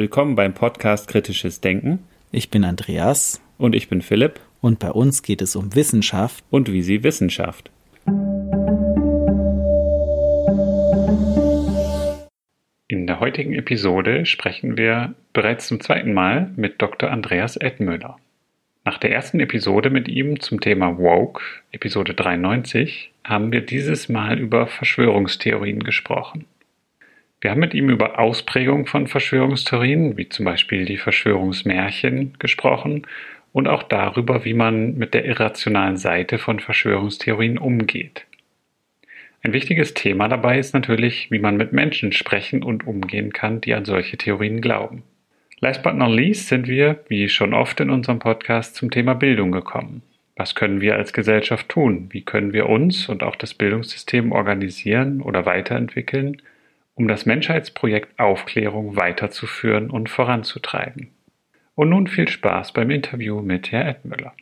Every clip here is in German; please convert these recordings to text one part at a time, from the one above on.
Willkommen beim Podcast Kritisches Denken. Ich bin Andreas. Und ich bin Philipp. Und bei uns geht es um Wissenschaft. Und wie sie Wissenschaft. In der heutigen Episode sprechen wir bereits zum zweiten Mal mit Dr. Andreas Edmöller. Nach der ersten Episode mit ihm zum Thema Woke, Episode 93, haben wir dieses Mal über Verschwörungstheorien gesprochen. Wir haben mit ihm über Ausprägungen von Verschwörungstheorien, wie zum Beispiel die Verschwörungsmärchen, gesprochen und auch darüber, wie man mit der irrationalen Seite von Verschwörungstheorien umgeht. Ein wichtiges Thema dabei ist natürlich, wie man mit Menschen sprechen und umgehen kann, die an solche Theorien glauben. Last but not least sind wir, wie schon oft in unserem Podcast, zum Thema Bildung gekommen. Was können wir als Gesellschaft tun? Wie können wir uns und auch das Bildungssystem organisieren oder weiterentwickeln, um das Menschheitsprojekt Aufklärung weiterzuführen und voranzutreiben? Und nun viel Spaß beim Interview mit Herrn Edmöller.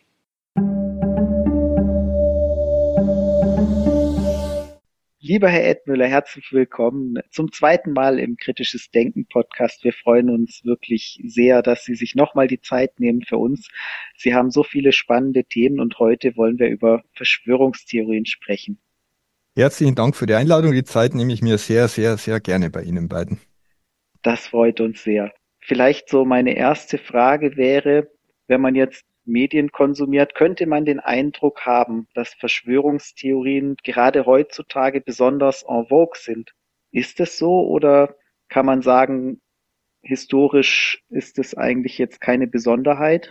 Lieber Herr Edmöller, herzlich willkommen zum zweiten Mal im Kritisches Denken Podcast. Wir freuen uns wirklich sehr, dass Sie sich nochmal die Zeit nehmen für uns. Sie haben so viele spannende Themen und heute wollen wir über Verschwörungstheorien sprechen. Herzlichen Dank für die Einladung. Die Zeit nehme ich mir sehr, sehr, sehr gerne bei Ihnen beiden. Das freut uns sehr. Vielleicht so meine erste Frage wäre, wenn man jetzt Medien konsumiert, könnte man den Eindruck haben, dass Verschwörungstheorien gerade heutzutage besonders en vogue sind. Ist es so oder kann man sagen, historisch ist es eigentlich jetzt keine Besonderheit?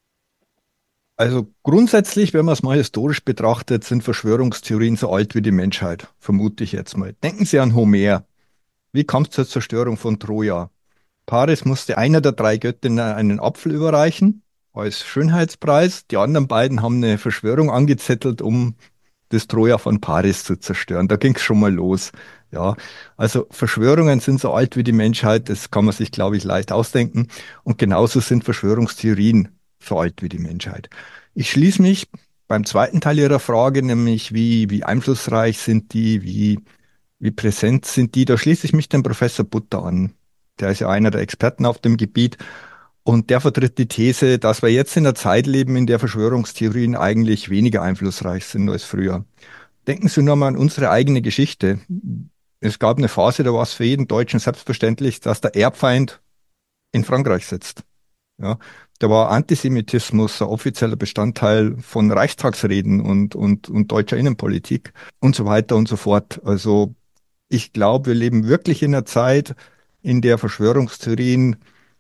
Also grundsätzlich, wenn man es mal historisch betrachtet, sind Verschwörungstheorien so alt wie die Menschheit, vermute ich jetzt mal. Denken Sie an Homer. Wie kam es zur Zerstörung von Troja? Paris musste einer der drei Göttinnen einen Apfel überreichen als Schönheitspreis. Die anderen beiden haben eine Verschwörung angezettelt, um das Troja von Paris zu zerstören. Da ging es schon mal los. Ja, also Verschwörungen sind so alt wie die Menschheit, das kann man sich, glaube ich, leicht ausdenken. Und genauso sind Verschwörungstheorien so alt wie die Menschheit. Ich schließe mich beim zweiten Teil Ihrer Frage, nämlich wie einflussreich sind die, wie präsent sind die, da schließe ich mich dem Professor Butter an. Der ist ja einer der Experten auf dem Gebiet und der vertritt die These, dass wir jetzt in einer Zeit leben, in der Verschwörungstheorien eigentlich weniger einflussreich sind als früher. Denken Sie nur mal an unsere eigene Geschichte. Es gab eine Phase, da war es für jeden Deutschen selbstverständlich, dass der Erbfeind in Frankreich sitzt. Ja, da war Antisemitismus ein offizieller Bestandteil von Reichstagsreden und deutscher Innenpolitik und so weiter und so fort. Also ich glaube, wir leben wirklich in einer Zeit, in der Verschwörungstheorien,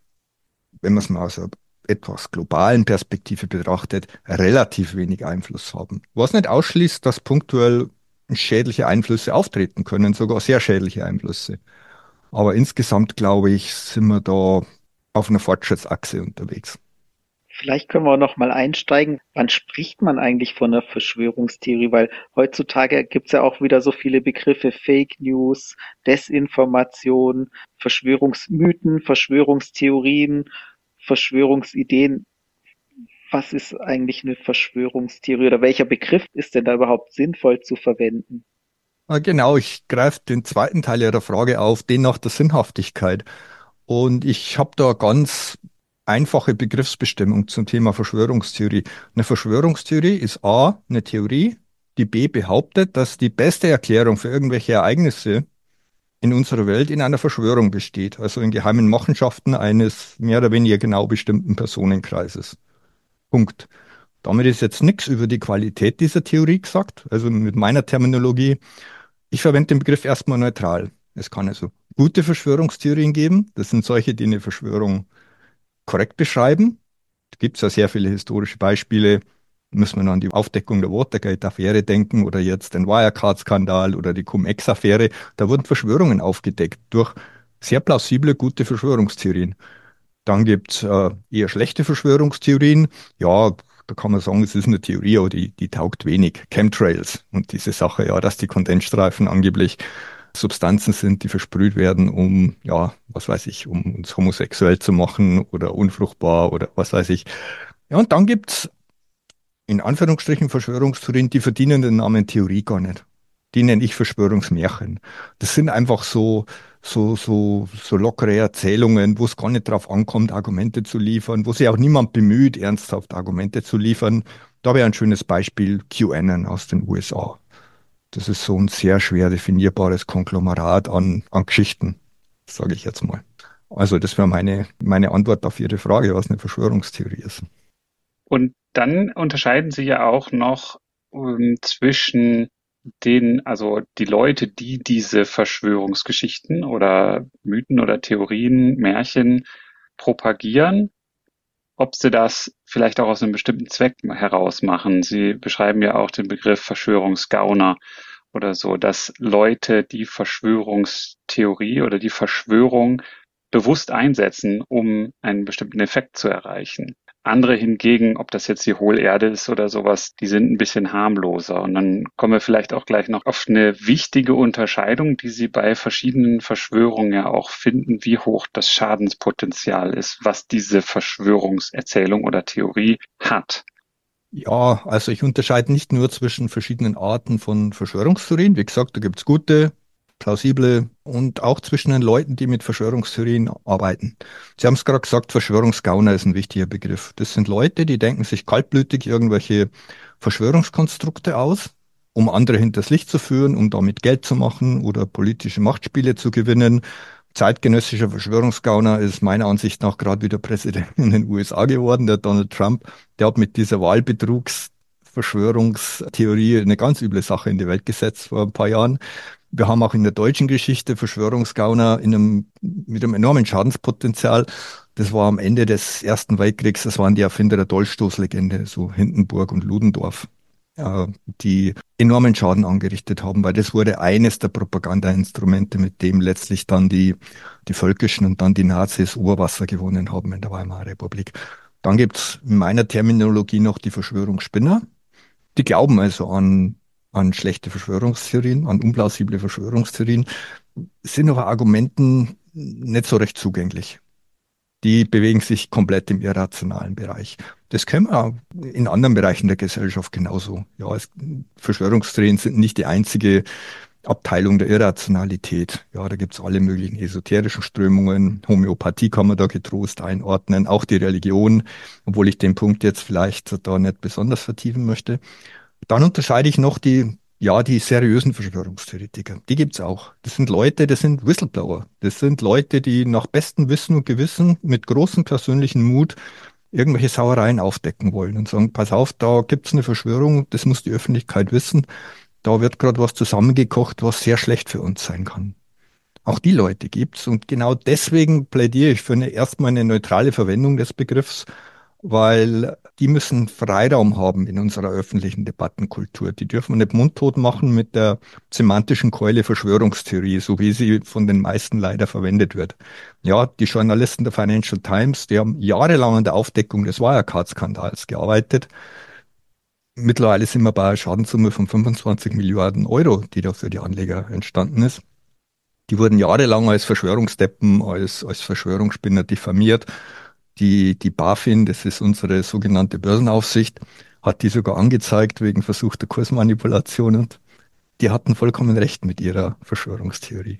wenn man es mal aus einer etwas globalen Perspektive betrachtet, relativ wenig Einfluss haben. Was nicht ausschließt, dass punktuell schädliche Einflüsse auftreten können, sogar sehr schädliche Einflüsse. Aber insgesamt, glaube ich, sind wir da auf einer Fortschrittsachse unterwegs. Vielleicht können wir noch mal einsteigen. Wann spricht man eigentlich von einer Verschwörungstheorie? Weil heutzutage gibt es ja auch wieder so viele Begriffe, Fake News, Desinformation, Verschwörungsmythen, Verschwörungstheorien, Verschwörungsideen. Was ist eigentlich eine Verschwörungstheorie oder welcher Begriff ist denn da überhaupt sinnvoll zu verwenden? Genau, ich greife den zweiten Teil Ihrer Frage auf, den nach der Sinnhaftigkeit. Und ich habe da ganz einfache Begriffsbestimmung zum Thema Verschwörungstheorie. Eine Verschwörungstheorie ist A, eine Theorie, die B behauptet, dass die beste Erklärung für irgendwelche Ereignisse in unserer Welt in einer Verschwörung besteht, also in geheimen Machenschaften eines mehr oder weniger genau bestimmten Personenkreises. Punkt. Damit ist jetzt nichts über die Qualität dieser Theorie gesagt, also mit meiner Terminologie. Ich verwende den Begriff erstmal neutral. Es kann also gute Verschwörungstheorien geben. Das sind solche, die eine Verschwörung korrekt beschreiben. Da gibt es ja sehr viele historische Beispiele. Müssen wir noch an die Aufdeckung der Watergate-Affäre denken oder jetzt den Wirecard-Skandal oder die Cum-Ex-Affäre. Da wurden Verschwörungen aufgedeckt durch sehr plausible, gute Verschwörungstheorien. Dann gibt es eher schlechte Verschwörungstheorien. Ja, da kann man sagen, es ist eine Theorie, aber die taugt wenig. Chemtrails und diese Sache, ja, dass die Kondensstreifen angeblich Substanzen sind, die versprüht werden, um, ja, was weiß ich, um uns homosexuell zu machen oder unfruchtbar oder was weiß ich. Ja, und dann gibt's in Anführungsstrichen Verschwörungstheorien, die verdienen den Namen Theorie gar nicht. Die nenne ich Verschwörungsmärchen. Das sind einfach so lockere Erzählungen, wo es gar nicht drauf ankommt, Argumente zu liefern, wo sich auch niemand bemüht, ernsthaft Argumente zu liefern. Da wäre ein schönes Beispiel QAnon aus den USA. Das ist so ein sehr schwer definierbares Konglomerat an Geschichten, sage ich jetzt mal. Also das wäre meine Antwort auf Ihre Frage, was eine Verschwörungstheorie ist. Und dann unterscheiden Sie ja auch noch zwischen also die Leute, die diese Verschwörungsgeschichten oder Mythen oder Theorien, Märchen propagieren, ob sie das vielleicht auch aus einem bestimmten Zweck heraus machen. Sie beschreiben ja auch den Begriff Verschwörungsgauner oder so, dass Leute die Verschwörungstheorie oder die Verschwörung bewusst einsetzen, um einen bestimmten Effekt zu erreichen. Andere hingegen, ob das jetzt die Hohlerde ist oder sowas, die sind ein bisschen harmloser. Und dann kommen wir vielleicht auch gleich noch auf eine wichtige Unterscheidung, die Sie bei verschiedenen Verschwörungen ja auch finden, wie hoch das Schadenspotenzial ist, was diese Verschwörungserzählung oder Theorie hat. Ja, also ich unterscheide nicht nur zwischen verschiedenen Arten von Verschwörungstheorien. Wie gesagt, da gibt es gute, plausible und auch zwischen den Leuten, die mit Verschwörungstheorien arbeiten. Sie haben es gerade gesagt, Verschwörungsgauner ist ein wichtiger Begriff. Das sind Leute, die denken sich kaltblütig irgendwelche Verschwörungskonstrukte aus, um andere hinters Licht zu führen, um damit Geld zu machen oder politische Machtspiele zu gewinnen. Zeitgenössischer Verschwörungsgauner ist meiner Ansicht nach gerade wieder Präsident in den USA geworden, der Donald Trump. Der hat mit dieser Wahlbetrugsverschwörungstheorie eine ganz üble Sache in die Welt gesetzt vor ein paar Jahren. Wir haben auch in der deutschen Geschichte Verschwörungsgauner mit einem enormen Schadenspotenzial. Das war am Ende des Ersten Weltkriegs, das waren die Erfinder der Dolchstoßlegende, so Hindenburg und Ludendorff, die enormen Schaden angerichtet haben, weil das wurde eines der Propagandainstrumente, mit dem letztlich dann die Völkischen und dann die Nazis Oberwasser gewonnen haben in der Weimarer Republik. Dann gibt's in meiner Terminologie noch die Verschwörungsspinner. Die glauben also an schlechte Verschwörungstheorien, an unplausible Verschwörungstheorien, sind aber Argumenten nicht so recht zugänglich. Die bewegen sich komplett im irrationalen Bereich. Das können wir auch in anderen Bereichen der Gesellschaft genauso. Ja, Verschwörungstheorien sind nicht die einzige Abteilung der Irrationalität. Ja, da gibt's alle möglichen esoterischen Strömungen. Homöopathie kann man da getrost einordnen, auch die Religion, obwohl ich den Punkt jetzt vielleicht da nicht besonders vertiefen möchte. Dann unterscheide ich noch die seriösen Verschwörungstheoretiker. Die gibt's auch. Das sind Leute, das sind Whistleblower. Das sind Leute, die nach bestem Wissen und Gewissen mit großem persönlichen Mut irgendwelche Sauereien aufdecken wollen und sagen, pass auf, da gibt's eine Verschwörung, das muss die Öffentlichkeit wissen. Da wird gerade was zusammengekocht, was sehr schlecht für uns sein kann. Auch die Leute gibt's und genau deswegen plädiere ich für erstmal eine neutrale Verwendung des Begriffs, weil die müssen Freiraum haben in unserer öffentlichen Debattenkultur. Die dürfen wir nicht mundtot machen mit der semantischen Keule Verschwörungstheorie, so wie sie von den meisten leider verwendet wird. Ja, die Journalisten der Financial Times, die haben jahrelang an der Aufdeckung des Wirecard-Skandals gearbeitet. Mittlerweile sind wir bei einer Schadenssumme von 25 Milliarden Euro, die da für die Anleger entstanden ist. Die wurden jahrelang als Verschwörungsdeppen, als Verschwörungsspinner diffamiert. Die BaFin, das ist unsere sogenannte Börsenaufsicht, hat die sogar angezeigt wegen versuchter Kursmanipulation und die hatten vollkommen recht mit ihrer Verschwörungstheorie.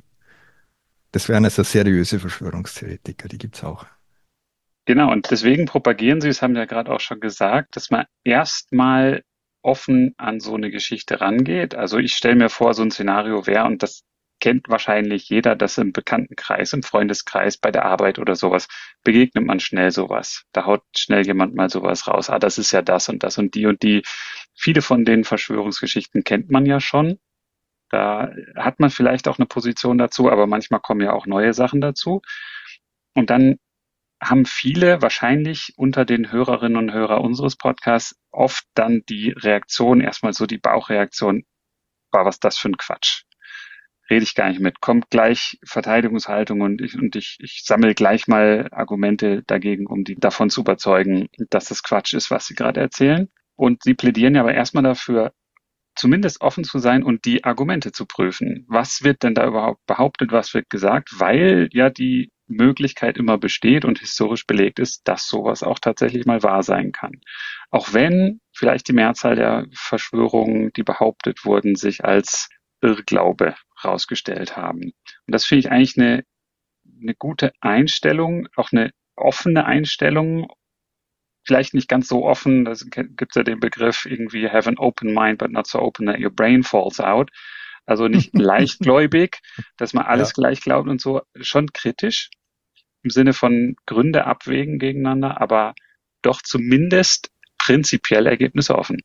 Das wären also seriöse Verschwörungstheoretiker, die gibt's auch. Genau, und deswegen propagieren Sie, das haben Sie ja gerade auch schon gesagt, dass man erstmal offen an so eine Geschichte rangeht. Also ich stelle mir vor, so ein Szenario wäre, und das kennt wahrscheinlich jeder, dass im Bekanntenkreis, im Freundeskreis, bei der Arbeit oder sowas, begegnet man schnell sowas. Da haut schnell jemand mal sowas raus. Ah, das ist ja das und das und die und die. Viele von den Verschwörungsgeschichten kennt man ja schon. Da hat man vielleicht auch eine Position dazu, aber manchmal kommen ja auch neue Sachen dazu. Und dann haben viele wahrscheinlich unter den Hörerinnen und Hörern unseres Podcasts oft dann die Reaktion, erstmal so die Bauchreaktion, war was das für ein Quatsch. Rede ich gar nicht mit. Kommt gleich Verteidigungshaltung und ich sammle gleich mal Argumente dagegen, um die davon zu überzeugen, dass das Quatsch ist, was sie gerade erzählen. Und sie plädieren ja aber erstmal dafür, zumindest offen zu sein und die Argumente zu prüfen. Was wird denn da überhaupt behauptet, was wird gesagt? Weil ja die Möglichkeit immer besteht und historisch belegt ist, dass sowas auch tatsächlich mal wahr sein kann. Auch wenn vielleicht die Mehrzahl der Verschwörungen, die behauptet wurden, sich als Irrglaube rausgestellt haben. Und das finde ich eigentlich eine gute Einstellung, auch eine offene Einstellung, vielleicht nicht ganz so offen, da gibt es ja den Begriff irgendwie have an open mind, but not so open that your brain falls out. Also nicht leichtgläubig, dass man alles Ja. gleich glaubt und so, schon kritisch im Sinne von Gründe abwägen gegeneinander, aber doch zumindest prinzipiell ergebnisoffen.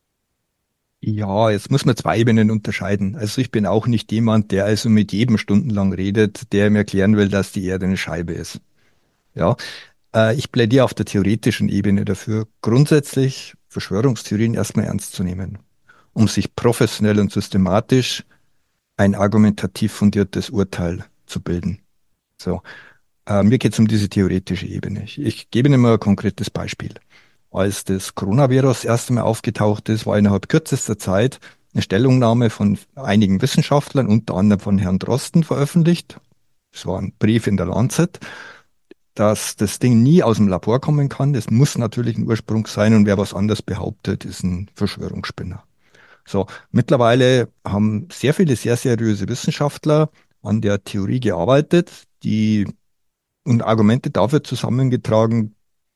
Ja, jetzt muss man zwei Ebenen unterscheiden. Also ich bin auch nicht jemand, der also mit jedem stundenlang redet, der mir erklären will, dass die Erde eine Scheibe ist. Ja, ich plädiere auf der theoretischen Ebene dafür, grundsätzlich Verschwörungstheorien erstmal ernst zu nehmen, um sich professionell und systematisch ein argumentativ fundiertes Urteil zu bilden. So, mir geht es um diese theoretische Ebene. Ich gebe Ihnen mal ein konkretes Beispiel. Als das Coronavirus das erste Mal aufgetaucht ist, war innerhalb kürzester Zeit eine Stellungnahme von einigen Wissenschaftlern, unter anderem von Herrn Drosten, veröffentlicht. Es war ein Brief in der Lancet, dass das Ding nie aus dem Labor kommen kann. Das muss natürlich ein Ursprung sein und wer was anderes behauptet, ist ein Verschwörungsspinner. So, mittlerweile haben sehr viele sehr seriöse Wissenschaftler an der Theorie gearbeitet, und Argumente dafür zusammengetragen,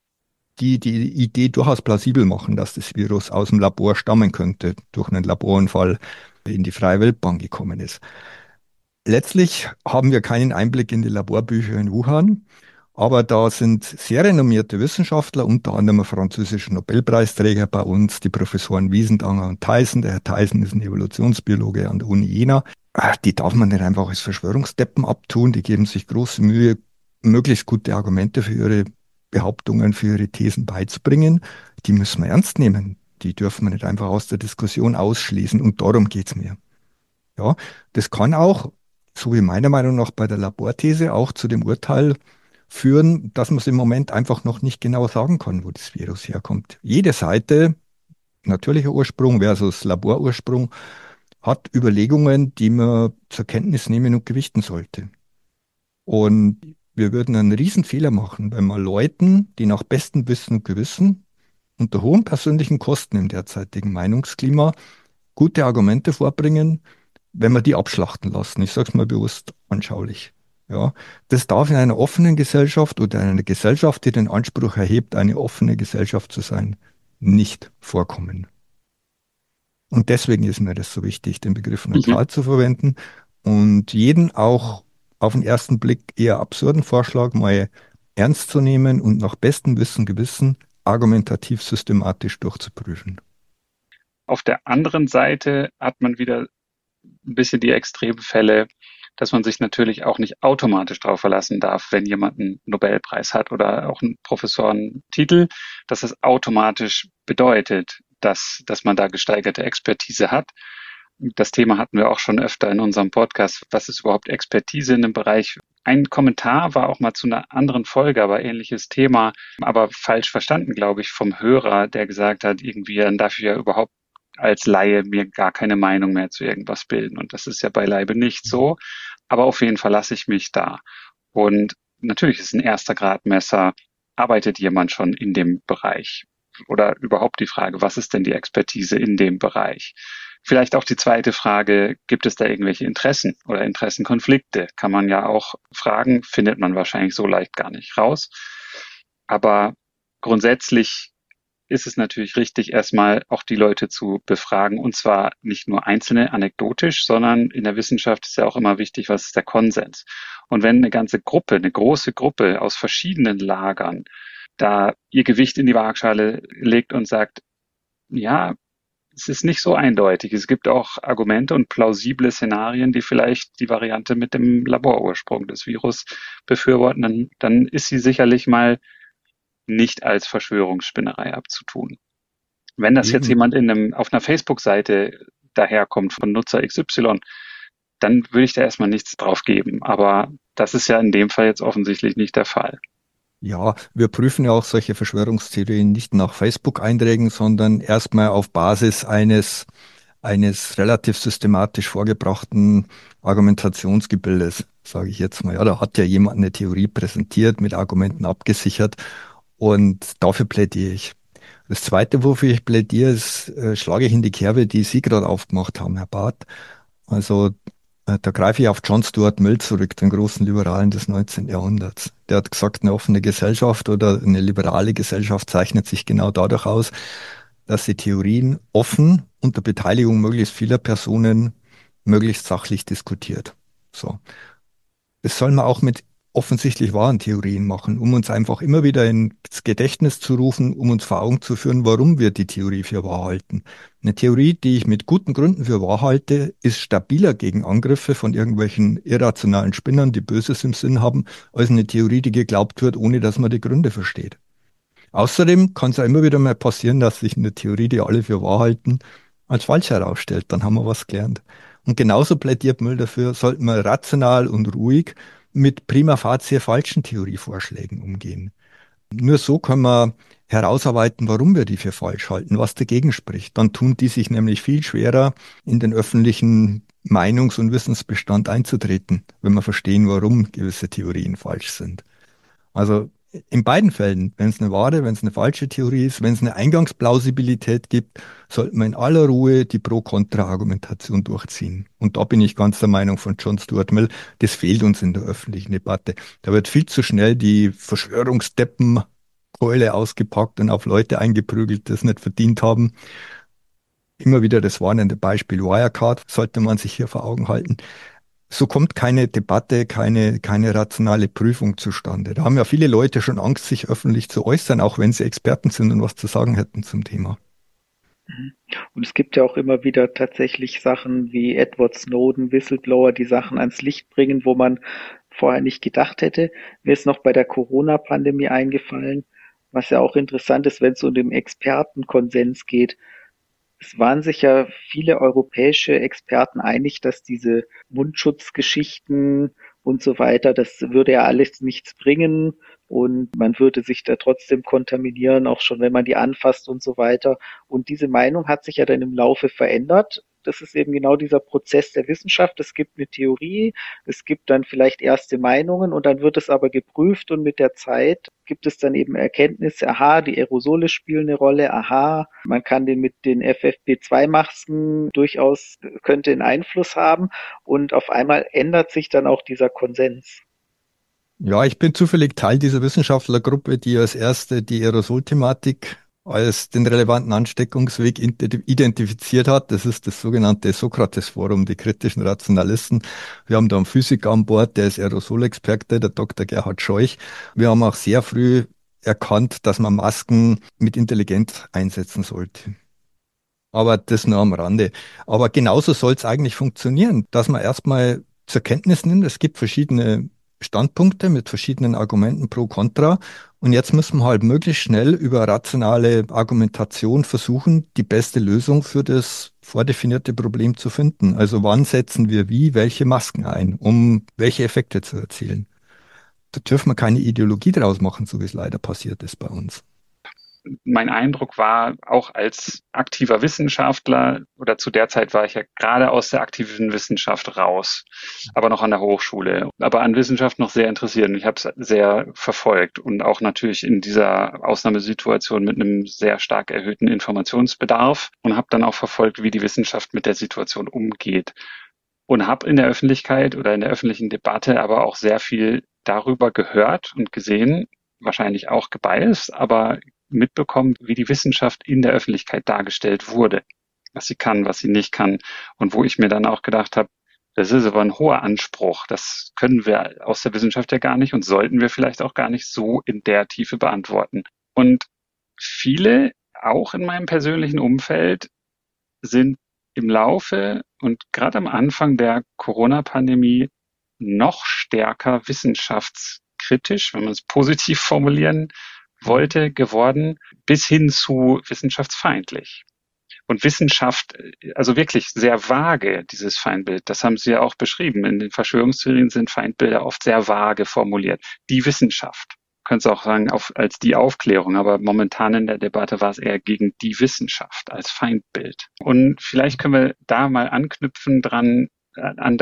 die Idee durchaus plausibel machen, dass das Virus aus dem Labor stammen könnte, durch einen Laborunfall in die freie Wildbahn gekommen ist. Letztlich haben wir keinen Einblick in die Laborbücher in Wuhan, aber da sind sehr renommierte Wissenschaftler, unter anderem ein französischer Nobelpreisträger bei uns, die Professoren Wiesendanger und Theisen. Der Herr Theisen ist ein Evolutionsbiologe an der Uni Jena. Die darf man nicht einfach als Verschwörungsdeppen abtun. Die geben sich große Mühe, möglichst gute Argumente für ihre Behauptungen, für ihre Thesen beizubringen. Die müssen wir ernst nehmen. Die dürfen wir nicht einfach aus der Diskussion ausschließen. Und darum geht's mir. Ja, das kann auch, so wie meiner Meinung nach bei der Laborthese, auch zu dem Urteil führen, dass man es im Moment einfach noch nicht genau sagen kann, wo das Virus herkommt. Jede Seite, natürlicher Ursprung versus Laborursprung, hat Überlegungen, die man zur Kenntnis nehmen und gewichten sollte. Und wir würden einen Riesenfehler machen, wenn wir Leuten, die nach bestem Wissen und Gewissen unter hohen persönlichen Kosten im derzeitigen Meinungsklima gute Argumente vorbringen, wenn wir die abschlachten lassen. Ich sage es mal bewusst anschaulich. Ja, das darf in einer offenen Gesellschaft oder in einer Gesellschaft, die den Anspruch erhebt, eine offene Gesellschaft zu sein, nicht vorkommen. Und deswegen ist mir das so wichtig, den Begriff neutral zu verwenden und jeden auch auf den ersten Blick eher absurden Vorschlag mal ernst zu nehmen und nach bestem Wissen, Gewissen argumentativ systematisch durchzuprüfen. Auf der anderen Seite hat man wieder ein bisschen die Extremfälle, dass man sich natürlich auch nicht automatisch darauf verlassen darf, wenn jemand einen Nobelpreis hat oder auch einen Professorentitel, dass das automatisch bedeutet, dass man da gesteigerte Expertise hat. Das Thema hatten wir auch schon öfter in unserem Podcast. Was ist überhaupt Expertise in dem Bereich? Ein Kommentar war auch mal zu einer anderen Folge, aber ähnliches Thema, aber falsch verstanden, glaube ich, vom Hörer, der gesagt hat, irgendwie, dann darf ich ja überhaupt als Laie mir gar keine Meinung mehr zu irgendwas bilden. Und das ist ja beileibe nicht so. Aber auf jeden Fall lasse ich mich da. Und natürlich ist ein erster Gradmesser, arbeitet jemand schon in dem Bereich? Oder überhaupt die Frage, was ist denn die Expertise in dem Bereich? Vielleicht auch die zweite Frage, gibt es da irgendwelche Interessen oder Interessenkonflikte? Kann man ja auch fragen, findet man wahrscheinlich so leicht gar nicht raus. Aber grundsätzlich ist es natürlich richtig, erstmal auch die Leute zu befragen, und zwar nicht nur einzelne anekdotisch, sondern in der Wissenschaft ist ja auch immer wichtig, was ist der Konsens. Und wenn eine ganze Gruppe, eine große Gruppe aus verschiedenen Lagern da ihr Gewicht in die Waagschale legt und sagt, ja, es ist nicht so eindeutig. Es gibt auch Argumente und plausible Szenarien, die vielleicht die Variante mit dem Laborursprung des Virus befürworten, dann ist sie sicherlich mal nicht als Verschwörungsspinnerei abzutun. Wenn das jetzt jemand auf einer Facebook-Seite daherkommt von Nutzer XY, dann würde ich da erstmal nichts drauf geben. Aber das ist ja in dem Fall jetzt offensichtlich nicht der Fall. Ja, wir prüfen ja auch solche Verschwörungstheorien nicht nach Facebook-Einträgen, sondern erstmal auf Basis eines relativ systematisch vorgebrachten Argumentationsgebildes, sage ich jetzt mal. Ja, da hat ja jemand eine Theorie präsentiert, mit Argumenten abgesichert und dafür plädiere ich. Das Zweite, wofür ich plädiere, ist, schlage ich in die Kerbe, die Sie gerade aufgemacht haben, Herr Barth. Also da greife ich auf John Stuart Mill zurück, den großen Liberalen des 19. Jahrhunderts. Der hat gesagt, eine offene Gesellschaft oder eine liberale Gesellschaft zeichnet sich genau dadurch aus, dass sie Theorien offen unter Beteiligung möglichst vieler Personen möglichst sachlich diskutiert. So. Das soll man auch mit offensichtlich wahren Theorien machen, um uns einfach immer wieder ins Gedächtnis zu rufen, um uns vor Augen zu führen, warum wir die Theorie für wahr halten. Eine Theorie, die ich mit guten Gründen für wahr halte, ist stabiler gegen Angriffe von irgendwelchen irrationalen Spinnern, die Böses im Sinn haben, als eine Theorie, die geglaubt wird, ohne dass man die Gründe versteht. Außerdem kann es ja immer wieder mal passieren, dass sich eine Theorie, die alle für wahr halten, als falsch herausstellt. Dann haben wir was gelernt. Und genauso plädiert Müll dafür, sollten wir rational und ruhig mit prima facie falschen Theorievorschlägen umgehen. Nur so können wir herausarbeiten, warum wir die für falsch halten, was dagegen spricht. Dann tun die sich nämlich viel schwerer, in den öffentlichen Meinungs- und Wissensbestand einzutreten, wenn wir verstehen, warum gewisse Theorien falsch sind. Also in beiden Fällen, wenn es eine wahre, wenn es eine falsche Theorie ist, wenn es eine Eingangsplausibilität gibt, sollten wir in aller Ruhe die Pro-Kontra-Argumentation durchziehen. Und da bin ich ganz der Meinung von John Stuart Mill, das fehlt uns in der öffentlichen Debatte. Da wird viel zu schnell die Verschwörungsdeppenkeule ausgepackt und auf Leute eingeprügelt, die es nicht verdient haben. Immer wieder das warnende Beispiel Wirecard sollte man sich hier vor Augen halten. So kommt keine Debatte, keine rationale Prüfung zustande. Da haben ja viele Leute schon Angst, sich öffentlich zu äußern, auch wenn sie Experten sind und was zu sagen hätten zum Thema. Und es gibt ja auch immer wieder tatsächlich Sachen wie Edward Snowden, Whistleblower, die Sachen ans Licht bringen, wo man vorher nicht gedacht hätte. Mir ist noch bei der Corona-Pandemie eingefallen, was ja auch interessant ist, wenn es um den Expertenkonsens geht. Es waren sich ja viele europäische Experten einig, dass diese Mundschutzgeschichten und so weiter, das würde ja alles nichts bringen und man würde sich da trotzdem kontaminieren, auch schon wenn man die anfasst und so weiter. Und diese Meinung hat sich ja dann im Laufe verändert. Das ist eben genau dieser Prozess der Wissenschaft. Es gibt eine Theorie, es gibt dann vielleicht erste Meinungen und dann wird es aber geprüft und mit der Zeit gibt es dann eben Erkenntnisse, aha, die Aerosole spielen eine Rolle, aha, man kann den mit den FFP2-Masken durchaus, könnte einen Einfluss haben und auf einmal ändert sich dann auch dieser Konsens. Ja, ich bin zufällig Teil dieser Wissenschaftlergruppe, die als erste die Aerosolthematik als den relevanten Ansteckungsweg identifiziert hat. Das ist das sogenannte Sokrates-Forum, die kritischen Rationalisten. Wir haben da einen Physiker an Bord, der ist Aerosolexperte, der Dr. Gerhard Scheuch. Wir haben auch sehr früh erkannt, dass man Masken mit Intelligenz einsetzen sollte. Aber das nur am Rande. Aber genauso soll es eigentlich funktionieren, dass man erstmal zur Kenntnis nimmt, es gibt verschiedene Standpunkte mit verschiedenen Argumenten pro Contra. Und jetzt müssen wir halt möglichst schnell über rationale Argumentation versuchen, die beste Lösung für das vordefinierte Problem zu finden. Also wann setzen wir wie welche Masken ein, um welche Effekte zu erzielen. Da dürfen wir keine Ideologie draus machen, so wie es leider passiert ist bei uns. Mein Eindruck war, auch als aktiver Wissenschaftler, oder zu der Zeit war ich ja gerade aus der aktiven Wissenschaft raus, aber noch an der Hochschule, aber an Wissenschaft noch sehr interessiert. Und ich habe es sehr verfolgt und auch natürlich in dieser Ausnahmesituation mit einem sehr stark erhöhten Informationsbedarf und habe dann auch verfolgt, wie die Wissenschaft mit der Situation umgeht. Und habe in der Öffentlichkeit oder in der öffentlichen Debatte aber auch sehr viel darüber gehört und gesehen, wahrscheinlich auch gebiased, aber mitbekommen, wie die Wissenschaft in der Öffentlichkeit dargestellt wurde, was sie kann, was sie nicht kann und wo ich mir dann auch gedacht habe, das ist aber ein hoher Anspruch, das können wir aus der Wissenschaft ja gar nicht und sollten wir vielleicht auch gar nicht so in der Tiefe beantworten. Und viele, auch in meinem persönlichen Umfeld, sind im Laufe und gerade am Anfang der Corona-Pandemie noch stärker wissenschaftskritisch, wenn man es positiv formulieren wollte, geworden, bis hin zu wissenschaftsfeindlich. Und Wissenschaft, also wirklich sehr vage, dieses Feindbild, das haben Sie ja auch beschrieben. In den Verschwörungstheorien sind Feindbilder oft sehr vage formuliert. Die Wissenschaft, könntest auch sagen, als die Aufklärung, aber momentan in der Debatte war es eher gegen die Wissenschaft als Feindbild. Und vielleicht können wir da mal anknüpfen dran, an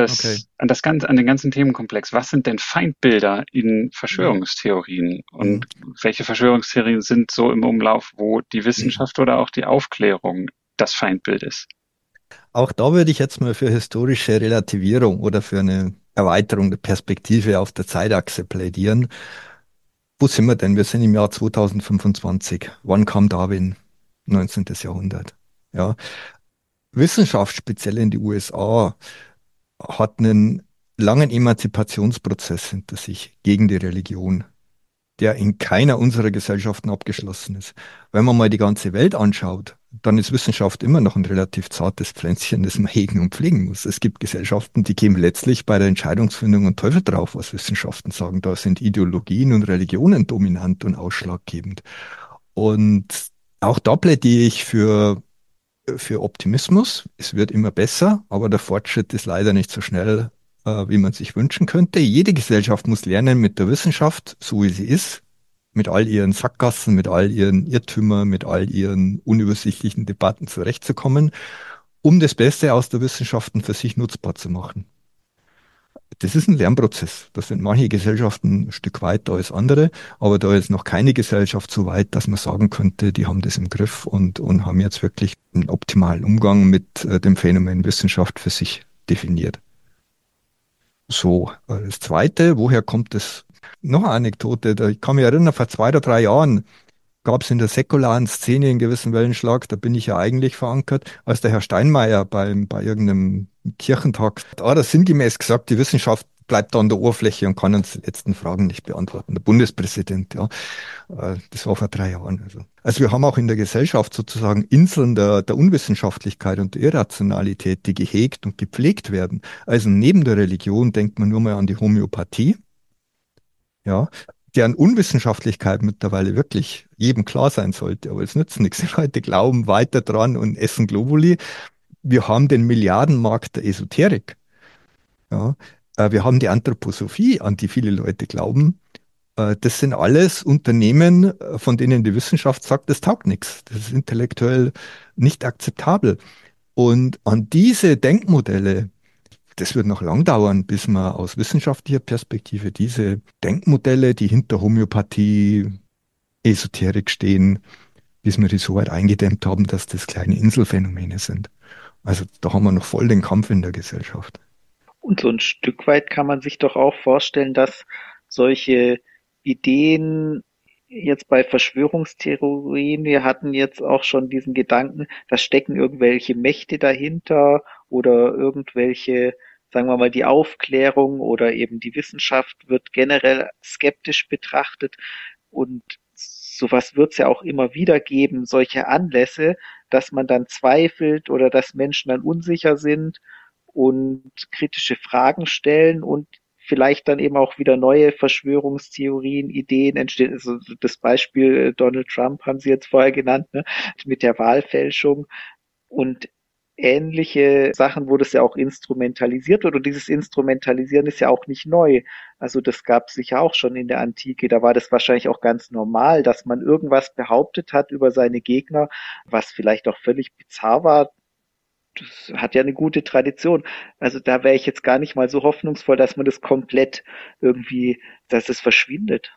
den ganzen Themenkomplex. Was sind denn Feindbilder in Verschwörungstheorien? Und welche Verschwörungstheorien sind so im Umlauf, wo die Wissenschaft oder auch die Aufklärung das Feindbild ist? Auch da würde ich jetzt mal für historische Relativierung oder für eine Erweiterung der Perspektive auf der Zeitachse plädieren. Wo sind wir denn? Wir sind im Jahr 2025. Wann kam Darwin? 19. Jahrhundert. Ja. Wissenschaft, speziell in die USA, hat einen langen Emanzipationsprozess hinter sich gegen die Religion, der in keiner unserer Gesellschaften abgeschlossen ist. Wenn man mal die ganze Welt anschaut, dann ist Wissenschaft immer noch ein relativ zartes Pflänzchen, das man hegen und pflegen muss. Es gibt Gesellschaften, die geben letztlich bei der Entscheidungsfindung einen Teufel drauf, was Wissenschaften sagen. Da sind Ideologien und Religionen dominant und ausschlaggebend. Und auch da plädiere ich für Optimismus. Es wird immer besser, aber der Fortschritt ist leider nicht so schnell, wie man sich wünschen könnte. Jede Gesellschaft muss lernen, mit der Wissenschaft, so wie sie ist, mit all ihren Sackgassen, mit all ihren Irrtümern, mit all ihren unübersichtlichen Debatten zurechtzukommen, um das Beste aus der Wissenschaften für sich nutzbar zu machen. Das ist ein Lernprozess. Da sind manche Gesellschaften ein Stück weiter als andere, aber da ist noch keine Gesellschaft so weit, dass man sagen könnte, die haben das im Griff und haben jetzt wirklich einen optimalen Umgang mit dem Phänomen Wissenschaft für sich definiert. So, das Zweite, woher kommt es? Noch eine Anekdote, ich kann mich erinnern, vor 2 oder 3 Jahren gab es in der säkularen Szene einen gewissen Wellenschlag, da bin ich ja eigentlich verankert, als der Herr Steinmeier bei irgendeinem Kirchentag hat er sinngemäß gesagt, die Wissenschaft bleibt da an der Oberfläche und kann uns die letzten Fragen nicht beantworten. Der Bundespräsident, ja. Das war vor 3 Jahren. Also wir haben auch in der Gesellschaft sozusagen Inseln der Unwissenschaftlichkeit und der Irrationalität, die gehegt und gepflegt werden. Also neben der Religion denkt man nur mal an die Homöopathie, ja, deren Unwissenschaftlichkeit mittlerweile wirklich jedem klar sein sollte. Aber es nützt nichts. Die Leute glauben weiter dran und essen Globuli. Wir haben den Milliardenmarkt der Esoterik. Ja. Wir haben die Anthroposophie, an die viele Leute glauben. Das sind alles Unternehmen, von denen die Wissenschaft sagt, das taugt nichts. Das ist intellektuell nicht akzeptabel. Und an diese Denkmodelle, das wird noch lang dauern, bis man aus wissenschaftlicher Perspektive diese Denkmodelle, die hinter Homöopathie, Esoterik stehen, bis wir die so weit eingedämmt haben, dass das kleine Inselphänomene sind. Also da haben wir noch voll den Kampf in der Gesellschaft. Und so ein Stück weit kann man sich doch auch vorstellen, dass solche Ideen jetzt bei Verschwörungstheorien, wir hatten jetzt auch schon diesen Gedanken, da stecken irgendwelche Mächte dahinter oder irgendwelche, sagen wir mal, die Aufklärung oder eben die Wissenschaft wird generell skeptisch betrachtet und sowas wird es ja auch immer wieder geben, solche Anlässe, dass man dann zweifelt oder dass Menschen dann unsicher sind und kritische Fragen stellen und vielleicht dann eben auch wieder neue Verschwörungstheorien, Ideen entstehen. Also das Beispiel Donald Trump haben Sie jetzt vorher genannt, ne, mit der Wahlfälschung und ähnliche Sachen, wo das ja auch instrumentalisiert wird. Und dieses Instrumentalisieren ist ja auch nicht neu. Also das gab es sicher auch schon in der Antike. Da war das wahrscheinlich auch ganz normal, dass man irgendwas behauptet hat über seine Gegner, was vielleicht auch völlig bizarr war. Das hat ja eine gute Tradition. Also da wäre ich jetzt gar nicht mal so hoffnungsvoll, dass man das komplett irgendwie, dass es verschwindet.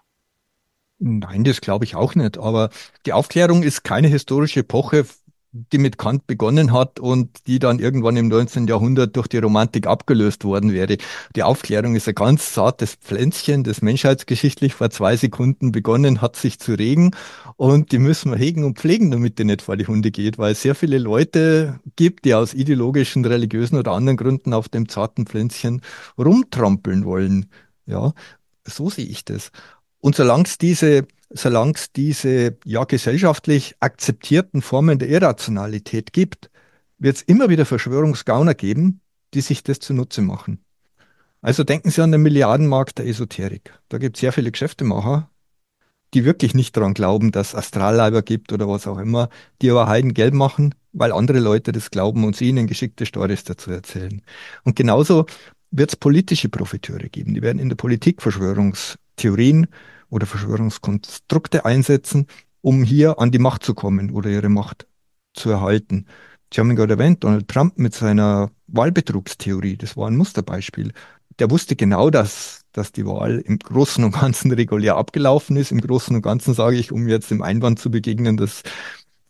Nein, das glaube ich auch nicht. Aber die Aufklärung ist keine historische Epoche, die mit Kant begonnen hat und die dann irgendwann im 19. Jahrhundert durch die Romantik abgelöst worden wäre. Die Aufklärung ist ein ganz zartes Pflänzchen, das menschheitsgeschichtlich vor 2 Sekunden begonnen hat, sich zu regen. Und die müssen wir hegen und pflegen, damit die nicht vor die Hunde geht, weil es sehr viele Leute gibt, die aus ideologischen, religiösen oder anderen Gründen auf dem zarten Pflänzchen rumtrampeln wollen. Ja, so sehe ich das. Und solange es diese ja gesellschaftlich akzeptierten Formen der Irrationalität gibt, wird es immer wieder Verschwörungsgauner geben, die sich das zunutze machen. Also denken Sie an den Milliardenmarkt der Esoterik. Da gibt es sehr viele Geschäftemacher, die wirklich nicht daran glauben, dass es Astralleiber gibt oder was auch immer, die aber Heidengeld machen, weil andere Leute das glauben und sie ihnen geschickte Storys dazu erzählen. Und genauso wird es politische Profiteure geben. Die werden in der Politik Verschwörungstheorien oder Verschwörungskonstrukte einsetzen, um hier an die Macht zu kommen oder ihre Macht zu erhalten. Sie haben ihn gerade erwähnt, Donald Trump mit seiner Wahlbetrugstheorie, das war ein Musterbeispiel. Der wusste genau, dass die Wahl im Großen und Ganzen regulär abgelaufen ist. Im Großen und Ganzen sage ich, um jetzt dem Einwand zu begegnen, dass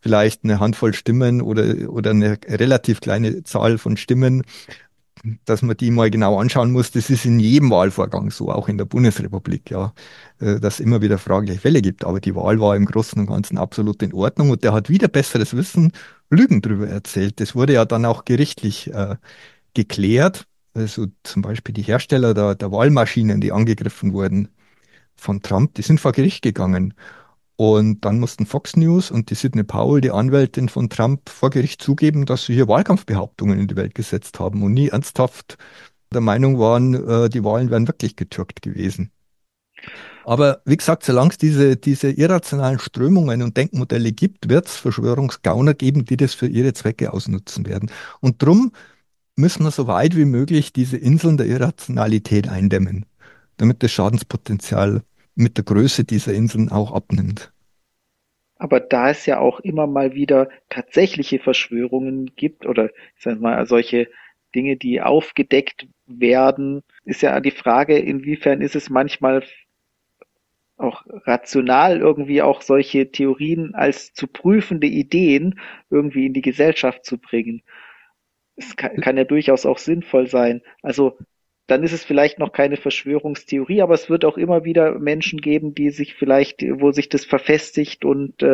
vielleicht eine Handvoll Stimmen oder eine relativ kleine Zahl von Stimmen, dass man die mal genau anschauen muss. Das ist in jedem Wahlvorgang so, auch in der Bundesrepublik, ja, dass es immer wieder fragliche Fälle gibt. Aber die Wahl war im Großen und Ganzen absolut in Ordnung und der hat wieder besseres Wissen Lügen drüber erzählt. Das wurde ja dann auch gerichtlich geklärt. Also zum Beispiel die Hersteller der Wahlmaschinen, die angegriffen wurden von Trump, die sind vor Gericht gegangen. Und dann mussten Fox News und die Sidney Powell, die Anwältin von Trump, vor Gericht zugeben, dass sie hier Wahlkampfbehauptungen in die Welt gesetzt haben und nie ernsthaft der Meinung waren, die Wahlen wären wirklich getürkt gewesen. Aber wie gesagt, solange es diese irrationalen Strömungen und Denkmodelle gibt, wird es Verschwörungsgauner geben, die das für ihre Zwecke ausnutzen werden. Und darum müssen wir so weit wie möglich diese Inseln der Irrationalität eindämmen, damit das Schadenspotenzial mit der Größe dieser Inseln auch abnimmt. Aber da es ja auch immer mal wieder tatsächliche Verschwörungen gibt oder ich sag mal solche Dinge, die aufgedeckt werden, ist ja die Frage, inwiefern ist es manchmal auch rational, irgendwie auch solche Theorien als zu prüfende Ideen irgendwie in die Gesellschaft zu bringen. Es kann ja durchaus auch sinnvoll sein. Also dann ist es vielleicht noch keine Verschwörungstheorie, aber es wird auch immer wieder Menschen geben, die sich vielleicht, wo sich das verfestigt und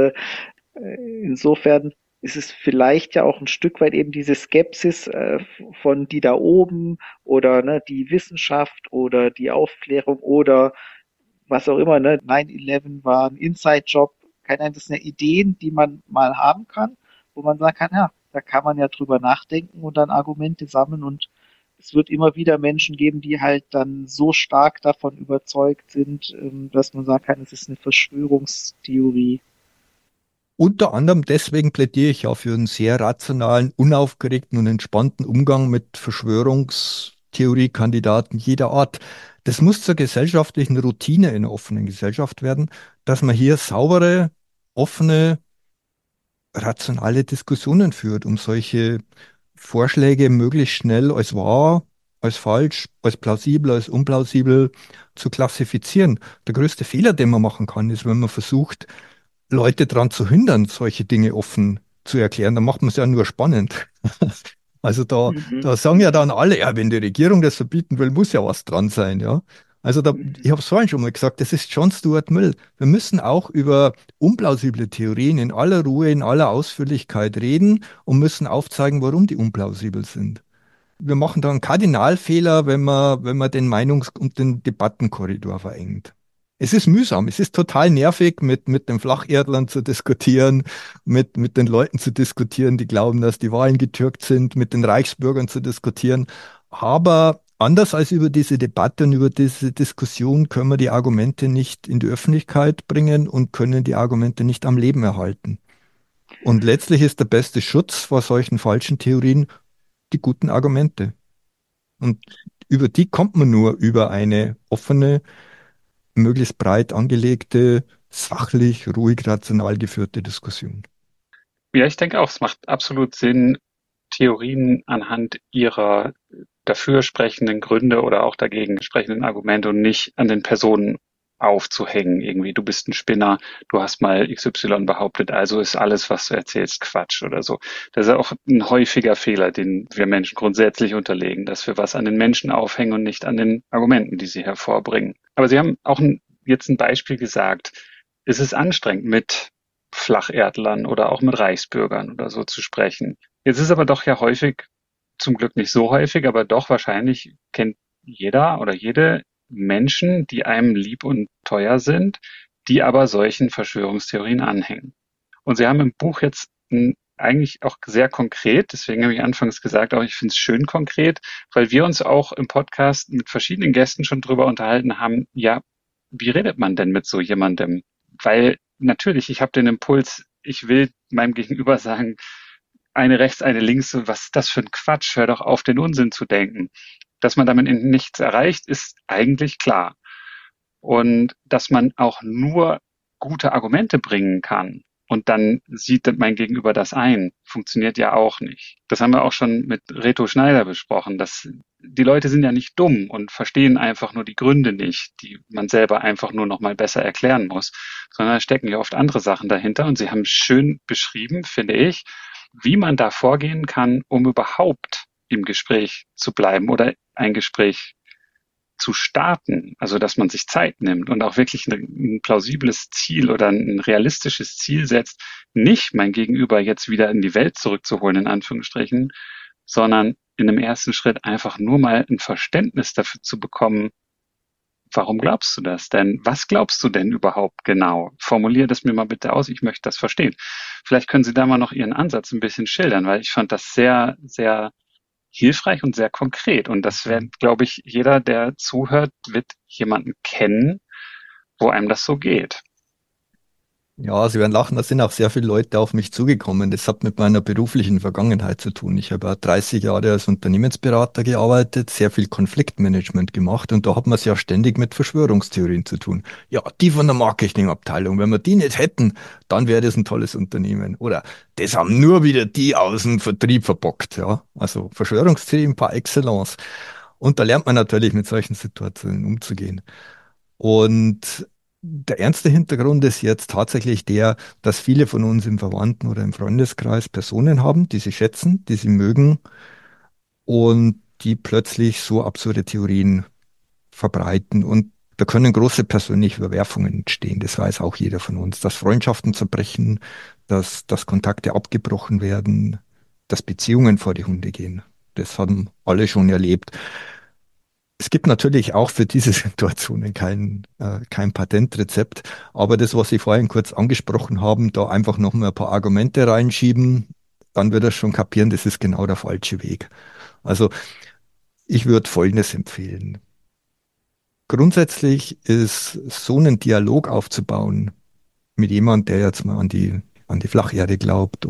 insofern ist es vielleicht ja auch ein Stück weit eben diese Skepsis von die da oben oder ne, die Wissenschaft oder die Aufklärung oder was auch immer, ne? 9/11 war ein Inside-Job, keine Ahnung, das sind ja Ideen, die man mal haben kann, wo man sagen kann, ja, da kann man ja drüber nachdenken und dann Argumente sammeln und es wird immer wieder Menschen geben, die halt dann so stark davon überzeugt sind, dass man sagen kann, es ist eine Verschwörungstheorie. Unter anderem deswegen plädiere ich ja für einen sehr rationalen, unaufgeregten und entspannten Umgang mit Verschwörungstheoriekandidaten jeder Art. Das muss zur gesellschaftlichen Routine in einer offenen Gesellschaft werden, dass man hier saubere, offene, rationale Diskussionen führt, um solche Vorschläge möglichst schnell als wahr, als falsch, als plausibel, als unplausibel zu klassifizieren. Der größte Fehler, den man machen kann, ist, wenn man versucht, Leute daran zu hindern, solche Dinge offen zu erklären, dann macht man es ja nur spannend. Also da Mhm. sagen ja dann alle, ja, wenn die Regierung das verbieten will, muss ja was dran sein, ja. Also ich Mhm. habe es vorhin schon mal gesagt, das ist John Stuart Mill. Wir müssen auch über unplausible Theorien in aller Ruhe, in aller Ausführlichkeit reden und müssen aufzeigen, warum die unplausibel sind. Wir machen da einen Kardinalfehler, wenn man den Meinungs- und den Debattenkorridor verengt. Es ist mühsam, es ist total nervig, mit den Flacherdlern zu diskutieren, mit den Leuten zu diskutieren, die glauben, dass die Wahlen getürkt sind, mit den Reichsbürgern zu diskutieren. Aber anders als über diese Debatte und über diese Diskussion können wir die Argumente nicht in die Öffentlichkeit bringen und können die Argumente nicht am Leben erhalten. Und letztlich ist der beste Schutz vor solchen falschen Theorien die guten Argumente. Und über die kommt man nur über eine offene, möglichst breit angelegte, sachlich, ruhig, rational geführte Diskussion. Ja, ich denke auch, es macht absolut Sinn, Theorien anhand ihrer dafür sprechenden Gründe oder auch dagegen sprechenden Argumente und nicht an den Personen aufzuhängen. Irgendwie, du bist ein Spinner, du hast mal XY behauptet, also ist alles, was du erzählst, Quatsch oder so. Das ist auch ein häufiger Fehler, den wir Menschen grundsätzlich unterlegen, dass wir was an den Menschen aufhängen und nicht an den Argumenten, die sie hervorbringen. Aber Sie haben auch jetzt ein Beispiel gesagt. Es ist anstrengend, mit Flacherdlern oder auch mit Reichsbürgern oder so zu sprechen. Jetzt ist aber doch ja häufig, zum Glück nicht so häufig, aber doch wahrscheinlich kennt jeder oder jede Menschen, die einem lieb und teuer sind, die aber solchen Verschwörungstheorien anhängen. Und Sie haben im Buch jetzt eigentlich auch sehr konkret, deswegen habe ich anfangs gesagt, auch ich finde es schön konkret, weil wir uns auch im Podcast mit verschiedenen Gästen schon drüber unterhalten haben, ja, wie redet man denn mit so jemandem? Weil natürlich, ich habe den Impuls, ich will meinem Gegenüber sagen, eine rechts, eine links, was ist das für ein Quatsch? Hör doch auf, den Unsinn zu denken. Dass man damit nichts erreicht, ist eigentlich klar. Und dass man auch nur gute Argumente bringen kann und dann sieht mein Gegenüber das ein, funktioniert ja auch nicht. Das haben wir auch schon mit Reto Schneider besprochen, dass die Leute sind ja nicht dumm und verstehen einfach nur die Gründe nicht, die man selber einfach nur noch mal besser erklären muss, sondern da stecken ja oft andere Sachen dahinter. Und Sie haben schön beschrieben, finde ich, wie man da vorgehen kann, um überhaupt im Gespräch zu bleiben oder ein Gespräch zu starten. Also, dass man sich Zeit nimmt und auch wirklich ein plausibles Ziel oder ein realistisches Ziel setzt, nicht mein Gegenüber jetzt wieder in die Welt zurückzuholen, in Anführungsstrichen, sondern in einem ersten Schritt einfach nur mal ein Verständnis dafür zu bekommen, warum glaubst du das denn? Was glaubst du denn überhaupt genau? Formulier das mir mal bitte aus, ich möchte das verstehen. Vielleicht können Sie da mal noch Ihren Ansatz ein bisschen schildern, weil ich fand das sehr, sehr hilfreich und sehr konkret. Und das wird, glaube ich, jeder, der zuhört, wird jemanden kennen, wo einem das so geht. Ja, Sie werden lachen, da sind auch sehr viele Leute auf mich zugekommen. Das hat mit meiner beruflichen Vergangenheit zu tun. Ich habe 30 Jahre als Unternehmensberater gearbeitet, sehr viel Konfliktmanagement gemacht und da hat man es ja ständig mit Verschwörungstheorien zu tun. Ja, die von der Marketingabteilung, wenn wir die nicht hätten, dann wäre das ein tolles Unternehmen. Oder das haben nur wieder die aus dem Vertrieb verbockt. Ja, also Verschwörungstheorien par excellence. Und da lernt man natürlich mit solchen Situationen umzugehen. Und der ernste Hintergrund ist jetzt tatsächlich der, dass viele von uns im Verwandten- oder im Freundeskreis Personen haben, die sie schätzen, die sie mögen und die plötzlich so absurde Theorien verbreiten. Und da können große persönliche Überwerfungen entstehen. Das weiß auch jeder von uns, dass Freundschaften zerbrechen, dass Kontakte abgebrochen werden, dass Beziehungen vor die Hunde gehen. Das haben alle schon erlebt. Es gibt natürlich auch für diese Situationen kein Patentrezept, aber das, was Sie vorhin kurz angesprochen haben, da einfach noch mal ein paar Argumente reinschieben, dann wird er schon kapieren, das ist genau der falsche Weg. Also ich würde Folgendes empfehlen. Grundsätzlich ist so einen Dialog aufzubauen mit jemandem, der jetzt mal an die Flacherde glaubt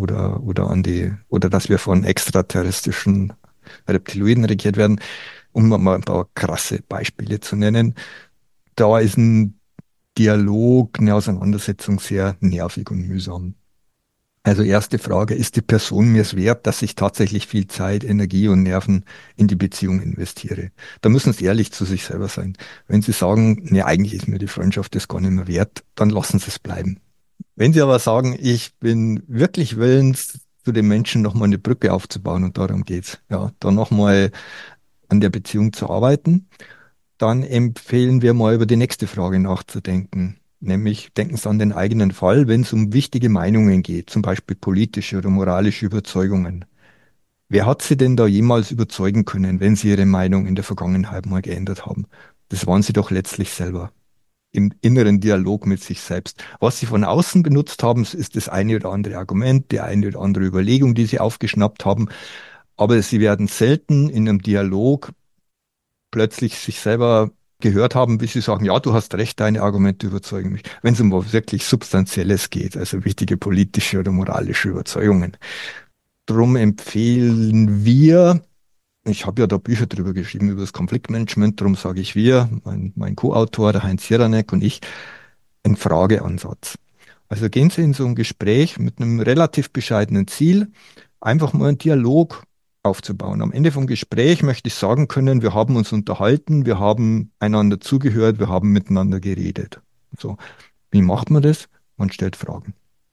oder dass wir von extraterrestrischen Reptiloiden regiert werden, um mal ein paar krasse Beispiele zu nennen. Da ist ein Dialog, eine Auseinandersetzung sehr nervig und mühsam. Also erste Frage, ist die Person mir es wert, dass ich tatsächlich viel Zeit, Energie und Nerven in die Beziehung investiere? Da müssen Sie ehrlich zu sich selber sein. Wenn Sie sagen, nee, eigentlich ist mir die Freundschaft das gar nicht mehr wert, dann lassen Sie es bleiben. Wenn Sie aber sagen, ich bin wirklich willens, zu den Menschen nochmal eine Brücke aufzubauen und darum geht's, ja, dann nochmal an der Beziehung zu arbeiten, dann empfehlen wir mal über die nächste Frage nachzudenken. Nämlich denken Sie an den eigenen Fall, wenn es um wichtige Meinungen geht, zum Beispiel politische oder moralische Überzeugungen. Wer hat Sie denn da jemals überzeugen können, wenn Sie Ihre Meinung in der Vergangenheit mal geändert haben? Das waren Sie doch letztlich selber im inneren Dialog mit sich selbst. Was Sie von außen benutzt haben, ist das eine oder andere Argument, die eine oder andere Überlegung, die Sie aufgeschnappt haben. Aber Sie werden selten in einem Dialog plötzlich sich selber gehört haben, wie sie sagen, ja, du hast recht, deine Argumente überzeugen mich. Wenn es um was wirklich Substanzielles geht, also wichtige politische oder moralische Überzeugungen. Drum empfehlen wir, ich habe ja da Bücher drüber geschrieben, über das Konfliktmanagement, darum sage ich wir, mein Co-Autor, der Heinz Jeranek und ich, einen Frageansatz. Also gehen Sie in so ein Gespräch mit einem relativ bescheidenen Ziel, einfach mal einen Dialog aufzubauen. Am Ende vom Gespräch möchte ich sagen können, wir haben uns unterhalten, wir haben einander zugehört, wir haben miteinander geredet. So, wie macht man das? Man stellt Fragen.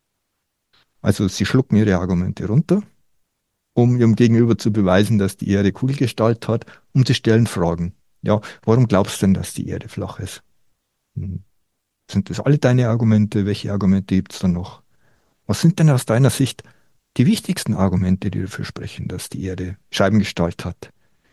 Also Sie schlucken Ihre Argumente runter, um Ihrem Gegenüber zu beweisen, dass die Erde Kugelgestalt hat, und Sie stellen Fragen. Ja, warum glaubst du denn, dass die Erde flach ist? Sind das alle deine Argumente? Welche Argumente gibt es dann noch? Was sind denn aus deiner Sicht die wichtigsten Argumente, die dafür sprechen, dass die Erde Scheibengestalt hat?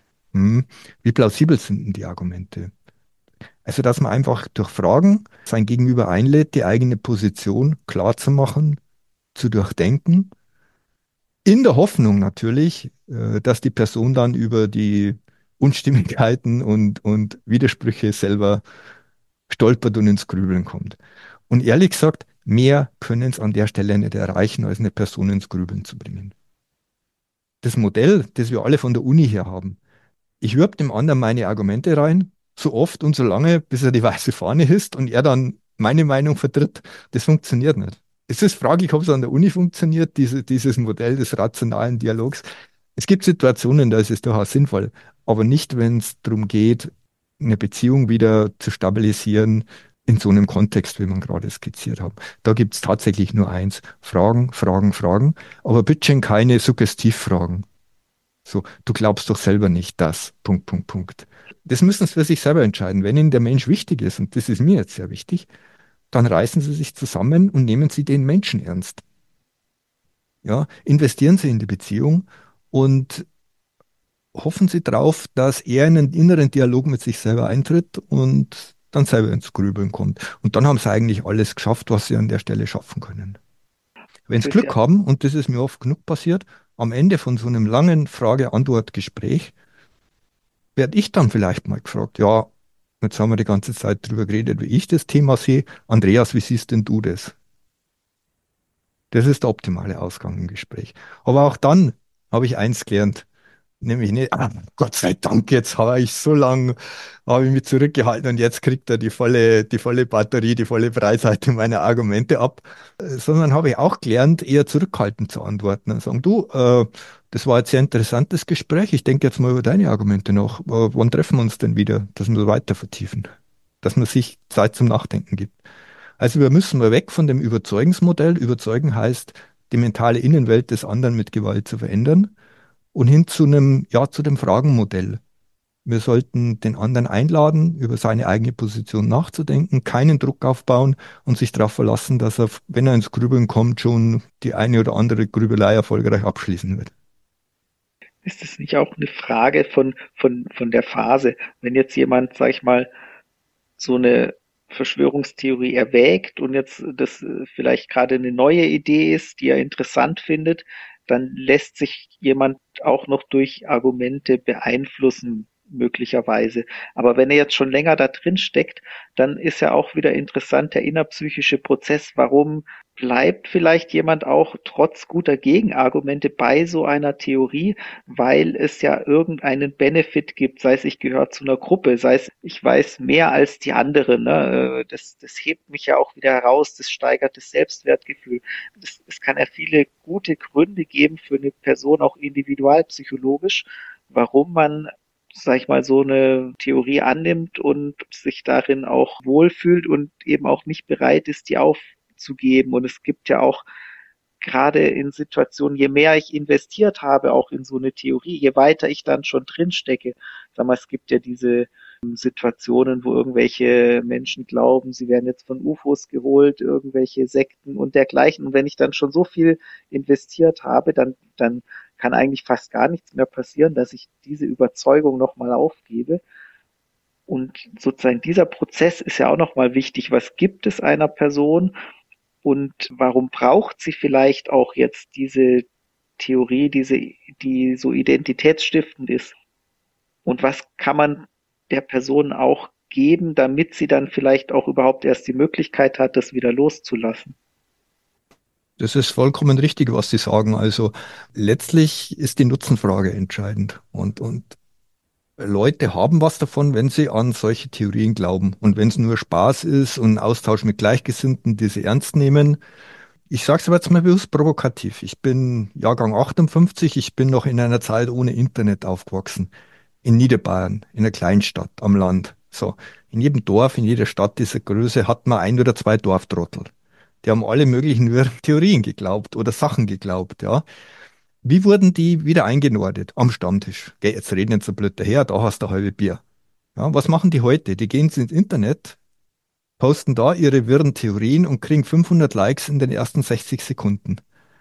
Wie plausibel sind denn die Argumente? Also, dass man einfach durch Fragen sein Gegenüber einlädt, die eigene Position klar zu machen, zu durchdenken, in der Hoffnung natürlich, dass die Person dann über die Unstimmigkeiten und Widersprüche selber stolpert und ins Grübeln kommt. Und ehrlich gesagt, mehr können es an der Stelle nicht erreichen, als eine Person ins Grübeln zu bringen. Das Modell, das wir alle von der Uni her haben, ich wirf dem anderen meine Argumente rein, so oft und so lange, bis er die weiße Fahne hisst und er dann meine Meinung vertritt, das funktioniert nicht. Es ist fraglich, ob es an der Uni funktioniert, dieses Modell des rationalen Dialogs. Es gibt Situationen, da ist es durchaus sinnvoll, aber nicht, wenn es darum geht, eine Beziehung wieder zu stabilisieren in so einem Kontext, wie man gerade skizziert hat. Da gibt es tatsächlich nur eins: Fragen, Fragen, Fragen, aber bitte schön keine Suggestivfragen. So, du glaubst doch selber nicht das, Punkt, Punkt, Punkt. Das müssen Sie für sich selber entscheiden. Wenn Ihnen der Mensch wichtig ist, und das ist mir jetzt sehr wichtig, dann reißen Sie sich zusammen und nehmen Sie den Menschen ernst. Ja, investieren Sie in die Beziehung und hoffen Sie drauf, dass er in einen inneren Dialog mit sich selber eintritt und dann selber ins Grübeln kommt. Und dann haben Sie eigentlich alles geschafft, was Sie an der Stelle schaffen können. Wenn Das Sie ist Glück ja, haben, und das ist mir oft genug passiert, am Ende von so einem langen Frage-Antwort-Gespräch werde ich dann vielleicht mal gefragt: ja, jetzt haben wir die ganze Zeit drüber geredet, wie ich das Thema sehe. Andreas, wie siehst denn du das? Das ist der optimale Ausgang im Gespräch. Aber auch dann habe ich eins gelernt, nämlich nicht: Gott sei Dank, jetzt habe ich so lange, habe ich mich zurückgehalten und jetzt kriegt er die volle Batterie, die volle Breitseite meiner Argumente ab, sondern habe ich auch gelernt, eher zurückhaltend zu antworten und sagen: du, das war jetzt ein sehr interessantes Gespräch, ich denke jetzt mal über deine Argumente nach. Wann treffen wir uns denn wieder, dass wir weiter vertiefen, dass man sich Zeit zum Nachdenken gibt. Also wir müssen mal weg von dem Überzeugungsmodell. Überzeugen heißt, die mentale Innenwelt des anderen mit Gewalt zu verändern, und hin zu einem, ja, zu dem Fragenmodell. Wir sollten den anderen einladen, über seine eigene Position nachzudenken, keinen Druck aufbauen und sich darauf verlassen, dass er, wenn er ins Grübeln kommt, schon die eine oder andere Grübelei erfolgreich abschließen wird. ist es nicht auch eine Frage von der Phase? Wenn jetzt jemand, sag ich mal, so eine Verschwörungstheorie erwägt und jetzt das vielleicht gerade eine neue Idee ist, die er interessant findet, dann lässt sich jemand auch noch durch Argumente beeinflussen, möglicherweise. Aber wenn er jetzt schon länger da drin steckt, dann ist ja auch wieder interessant der innerpsychische Prozess. Warum bleibt vielleicht jemand auch trotz guter Gegenargumente bei so einer Theorie? Weil es ja irgendeinen Benefit gibt, sei es ich gehöre zu einer Gruppe, sei es ich weiß mehr als die anderen. Ne? Das hebt mich ja auch wieder heraus, das steigert das Selbstwertgefühl. Es kann ja viele gute Gründe geben für eine Person, auch individualpsychologisch, warum man, sag ich mal, so eine Theorie annimmt und sich darin auch wohlfühlt und eben auch nicht bereit ist, die aufzugeben. Und es gibt ja auch gerade in Situationen, je mehr ich investiert habe, auch in so eine Theorie, je weiter ich dann schon drin stecke. Sag mal, es gibt ja diese Situationen, wo irgendwelche Menschen glauben, sie werden jetzt von UFOs geholt, irgendwelche Sekten und dergleichen. Und wenn ich dann schon so viel investiert habe, dann kann eigentlich fast gar nichts mehr passieren, dass ich diese Überzeugung nochmal aufgebe. Und sozusagen dieser Prozess ist ja auch nochmal wichtig. Was gibt es einer Person und warum braucht sie vielleicht auch jetzt diese Theorie, die so identitätsstiftend ist? Und was kann man der Person auch geben, damit sie dann vielleicht auch überhaupt erst die Möglichkeit hat, das wieder loszulassen? Das ist vollkommen richtig, was Sie sagen. Also letztlich ist die Nutzenfrage entscheidend. Und Leute haben was davon, wenn sie an solche Theorien glauben. Und wenn es nur Spaß ist und ein Austausch mit Gleichgesinnten, die sie ernst nehmen. Ich sage es aber jetzt mal bewusst provokativ. Ich bin Jahrgang 58, ich bin noch in einer Zeit ohne Internet aufgewachsen. In Niederbayern, in einer Kleinstadt am Land. So, in jedem Dorf, in jeder Stadt dieser Größe hat man ein oder zwei Dorftrottel. Die haben alle möglichen wirren Theorien geglaubt oder Sachen geglaubt, ja. Wie wurden die wieder eingenordet? Am Stammtisch. Geh, jetzt reden nicht so blöd daher, da hast du ein halbes Bier. Ja, was machen die heute? Die gehen ins Internet, posten da ihre wirren Theorien und kriegen 500 Likes in den ersten 60 Sekunden.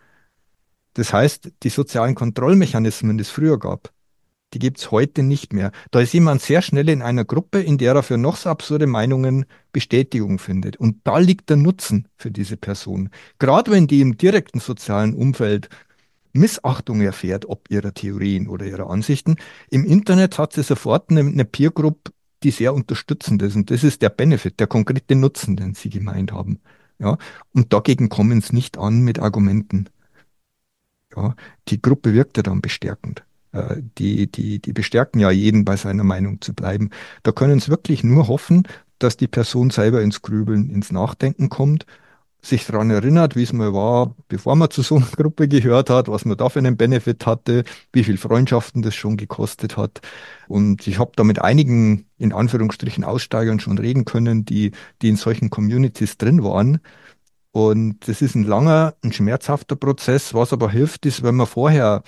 Das heißt, die sozialen Kontrollmechanismen, die es früher gab, die gibt es heute nicht mehr. Da ist jemand sehr schnell in einer Gruppe, in der er für noch so absurde Meinungen Bestätigung findet. Und da liegt der Nutzen für diese Person. Gerade wenn die im direkten sozialen Umfeld Missachtung erfährt, ob ihrer Theorien oder ihrer Ansichten. Im Internet hat sie sofort eine Peer Group, die sehr unterstützend ist. Und das ist der Benefit, der konkrete Nutzen, den sie gemeint haben. Ja, und dagegen kommen sie nicht an mit Argumenten. Ja, die Gruppe wirkt ja dann bestärkend. Die bestärken ja jeden, bei seiner Meinung zu bleiben. Da können sie wirklich nur hoffen, dass die Person selber ins Grübeln, ins Nachdenken kommt. sich daran erinnert, wie es mal war, bevor man zu so einer Gruppe gehört hat, was man da für einen Benefit hatte, wie viel Freundschaften das schon gekostet hat. Und ich habe da mit einigen, in Anführungsstrichen, Aussteigern schon reden können, die in solchen Communities drin waren. Und das ist ein langer, ein schmerzhafter Prozess. Was aber hilft, ist, wenn man vorher,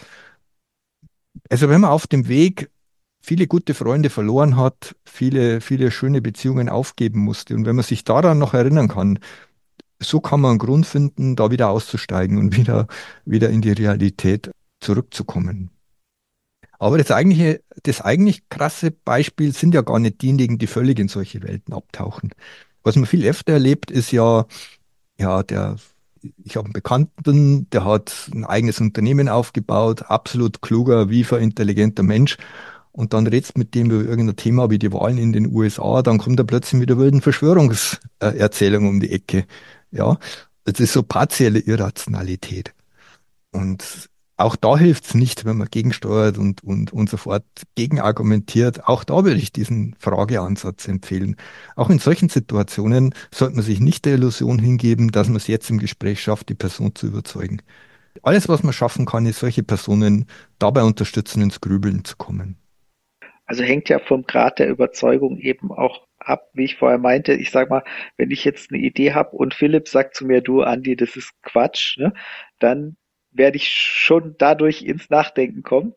also wenn man auf dem Weg viele gute Freunde verloren hat, viele schöne Beziehungen aufgeben musste. Und wenn man sich daran noch erinnern kann, so kann man einen Grund finden, da wieder auszusteigen und wieder in die Realität zurückzukommen. Aber das eigentlich krasse Beispiel sind ja gar nicht diejenigen, die völlig in solche Welten abtauchen. Was man viel öfter erlebt, ist ja, ich habe einen Bekannten, der hat ein eigenes Unternehmen aufgebaut, absolut kluger, wiefer, intelligenter Mensch. Und dann redst mit dem über irgendein Thema wie die Wahlen in den USA, dann kommt er plötzlich mit der wilden Verschwörungserzählung um die Ecke. Ja, das ist so partielle Irrationalität. Und auch da hilft es nicht, wenn man gegensteuert und sofort gegenargumentiert. Auch da würde ich diesen Frageansatz empfehlen. Auch in solchen Situationen sollte man sich nicht der Illusion hingeben, dass man es jetzt im Gespräch schafft, die Person zu überzeugen. Alles, was man schaffen kann, ist, solche Personen dabei unterstützen, ins Grübeln zu kommen. Also hängt ja vom Grad der Überzeugung eben auch ab, wie ich vorher meinte. Ich sag mal, wenn ich jetzt eine Idee habe und Philipp sagt zu mir, du Andi, das ist Quatsch, ne, dann werde ich schon dadurch ins Nachdenken kommen,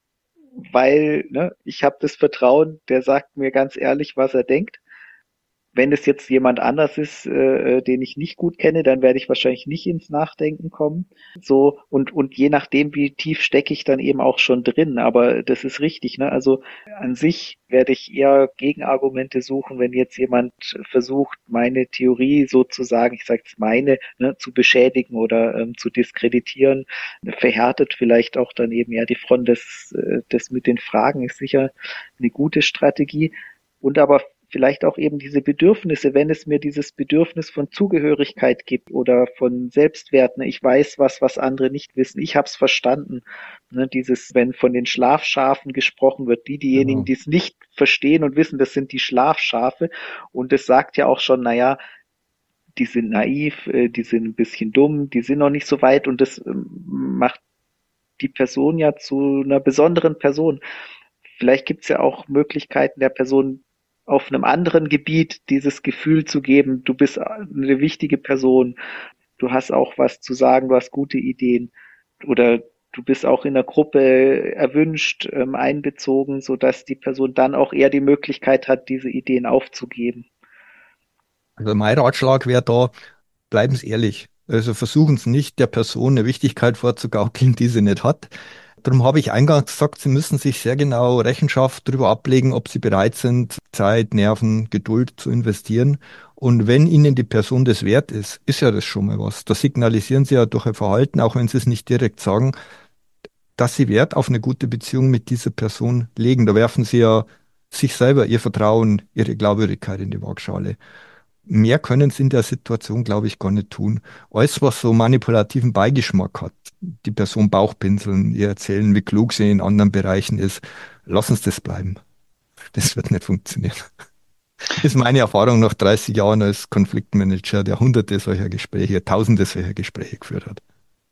weil ne, ich habe das Vertrauen, der sagt mir ganz ehrlich, was er denkt. Wenn es jetzt jemand anders ist, den ich nicht gut kenne, dann werde ich wahrscheinlich nicht ins Nachdenken kommen. So, und je nachdem, wie tief stecke ich dann eben auch schon drin. Aber das ist richtig, ne? Also an sich werde ich eher Gegenargumente suchen, wenn jetzt jemand versucht, meine Theorie sozusagen, ich sage jetzt meine, ne, zu beschädigen oder zu diskreditieren, verhärtet vielleicht auch dann eben ja die Front des mit den Fragen ist sicher eine gute Strategie. Und aber vielleicht auch eben diese Bedürfnisse, wenn es mir dieses Bedürfnis von Zugehörigkeit gibt oder von Selbstwert, ne, ich weiß was andere nicht wissen, ich habe es verstanden, ne, dieses, wenn von den Schlafschafen gesprochen wird, diejenigen, Genau. die es nicht verstehen und wissen, das sind die Schlafschafe und es sagt ja auch schon, naja, die sind naiv, die sind ein bisschen dumm, die sind noch nicht so weit und das macht die Person ja zu einer besonderen Person. Vielleicht gibt es ja auch Möglichkeiten der Person auf einem anderen Gebiet dieses Gefühl zu geben, du bist eine wichtige Person, du hast auch was zu sagen, du hast gute Ideen oder du bist auch in der Gruppe erwünscht, einbezogen, sodass die Person dann auch eher die Möglichkeit hat, diese Ideen aufzugeben. Also mein Ratschlag wäre da, bleiben Sie ehrlich. Also versuchen Sie nicht, der Person eine Wichtigkeit vorzugaukeln, die sie nicht hat. Darum habe ich eingangs gesagt, Sie müssen sich sehr genau Rechenschaft darüber ablegen, ob Sie bereit sind, Zeit, Nerven, Geduld zu investieren. Und wenn Ihnen die Person das wert ist, ist ja das schon mal was. Da signalisieren Sie ja durch Ihr Verhalten, auch wenn Sie es nicht direkt sagen, dass Sie Wert auf eine gute Beziehung mit dieser Person legen. Da werfen Sie ja sich selber, Ihr Vertrauen, Ihre Glaubwürdigkeit in die Waagschale. Mehr können sie in der Situation, glaube ich, gar nicht tun. Alles, was so manipulativen Beigeschmack hat, die Person Bauchpinseln, ihr erzählen, wie klug sie in anderen Bereichen ist, lassen Sie das bleiben. Das wird nicht funktionieren. Das ist meine Erfahrung nach 30 Jahren als Konfliktmanager, der hunderte solcher Gespräche, tausende solcher Gespräche geführt hat.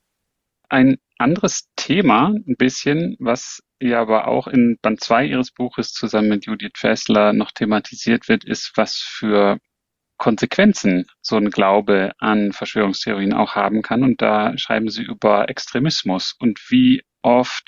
Ein anderes Thema, ein bisschen, was ja aber auch in Band 2 Ihres Buches zusammen mit Judith Fessler noch thematisiert wird, ist, was für Konsequenzen so ein Glaube an Verschwörungstheorien auch haben kann. Und da schreiben Sie über Extremismus und wie oft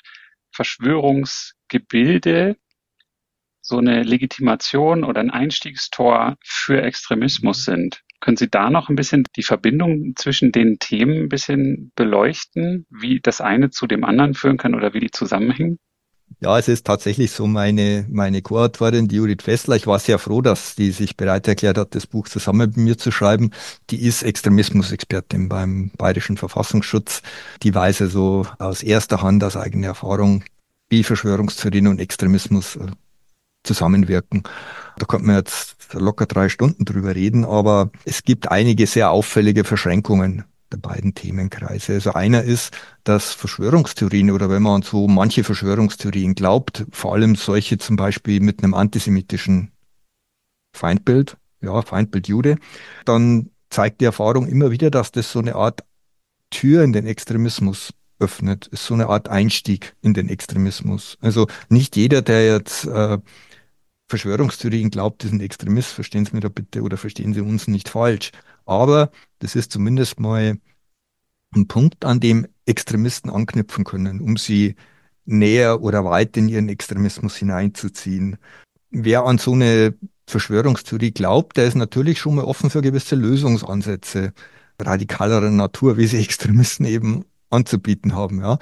Verschwörungsgebilde so eine Legitimation oder ein Einstiegstor für Extremismus sind. Können Sie da noch ein bisschen die Verbindung zwischen den Themen ein bisschen beleuchten, wie das eine zu dem anderen führen kann oder wie die zusammenhängen? Ja, es ist tatsächlich so meine Co-Autorin, die Judith Fessler. Ich war sehr froh, dass die sich bereit erklärt hat, das Buch zusammen mit mir zu schreiben. Die ist Extremismusexpertin beim Bayerischen Verfassungsschutz. Die weiß also aus erster Hand, aus eigener Erfahrung, wie Verschwörungstheorien und Extremismus zusammenwirken. Da könnte man jetzt locker 3 Stunden drüber reden, aber es gibt einige sehr auffällige Verschränkungen der beiden Themenkreise. Also einer ist, dass Verschwörungstheorien oder wenn man an so manche Verschwörungstheorien glaubt, vor allem solche zum Beispiel mit einem antisemitischen Feindbild, ja, Feindbild Jude, dann zeigt die Erfahrung immer wieder, dass das so eine Art Tür in den Extremismus öffnet, ist so eine Art Einstieg in den Extremismus. Also nicht jeder, der jetzt Verschwörungstheorien glaubt, ist ein Extremist, verstehen Sie mir da bitte oder verstehen Sie uns nicht falsch. Aber das ist zumindest mal ein Punkt, an dem Extremisten anknüpfen können, um sie näher oder weit in ihren Extremismus hineinzuziehen. Wer an so eine Verschwörungstheorie glaubt, der ist natürlich schon mal offen für gewisse Lösungsansätze radikaleren Natur, wie sie Extremisten eben anzubieten haben. Ja.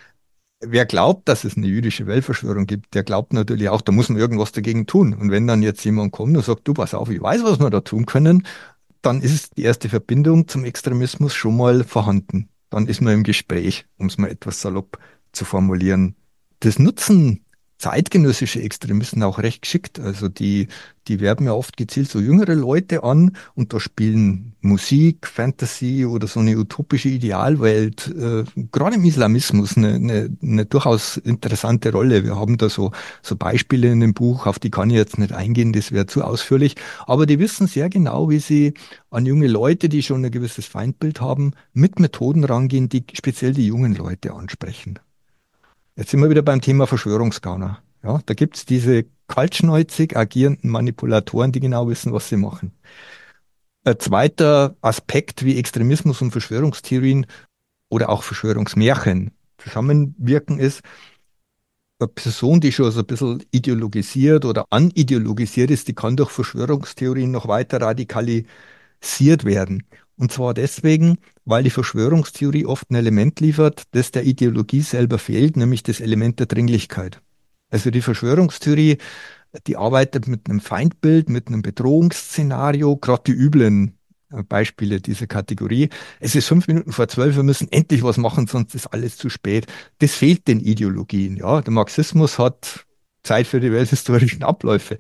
Wer glaubt, dass es eine jüdische Weltverschwörung gibt, der glaubt natürlich auch, da muss man irgendwas dagegen tun. Und wenn dann jetzt jemand kommt und sagt, du, pass auf, ich weiß, was wir da tun können, dann ist die erste Verbindung zum Extremismus schon mal vorhanden. Dann ist man im Gespräch, um es mal etwas salopp zu formulieren. Das nutzen zeitgenössische Extremisten auch recht geschickt. Also die werben ja oft gezielt so jüngere Leute an und da spielen Musik, Fantasy oder so eine utopische Idealwelt, gerade im Islamismus eine durchaus interessante Rolle. Wir haben da so Beispiele in dem Buch, auf die kann ich jetzt nicht eingehen, das wäre zu ausführlich, aber die wissen sehr genau, wie sie an junge Leute, die schon ein gewisses Feindbild haben, mit Methoden rangehen, die speziell die jungen Leute ansprechen. Jetzt sind wir wieder beim Thema Verschwörungsgauner. Ja, da gibt es diese kaltschnäuzig agierenden Manipulatoren, die genau wissen, was sie machen. Ein zweiter Aspekt, wie Extremismus und Verschwörungstheorien oder auch Verschwörungsmärchen zusammenwirken, ist, eine Person, die schon so ein bisschen ideologisiert oder anideologisiert ist, die kann durch Verschwörungstheorien noch weiter radikalisiert werden. Und zwar deswegen, weil die Verschwörungstheorie oft ein Element liefert, das der Ideologie selber fehlt, nämlich das Element der Dringlichkeit. Also die Verschwörungstheorie, die arbeitet mit einem Feindbild, mit einem Bedrohungsszenario, gerade die üblen Beispiele dieser Kategorie. Es ist 5 Minuten vor 12, wir müssen endlich was machen, sonst ist alles zu spät. Das fehlt den Ideologien. Ja, der Marxismus hat Zeit für die welthistorischen Abläufe.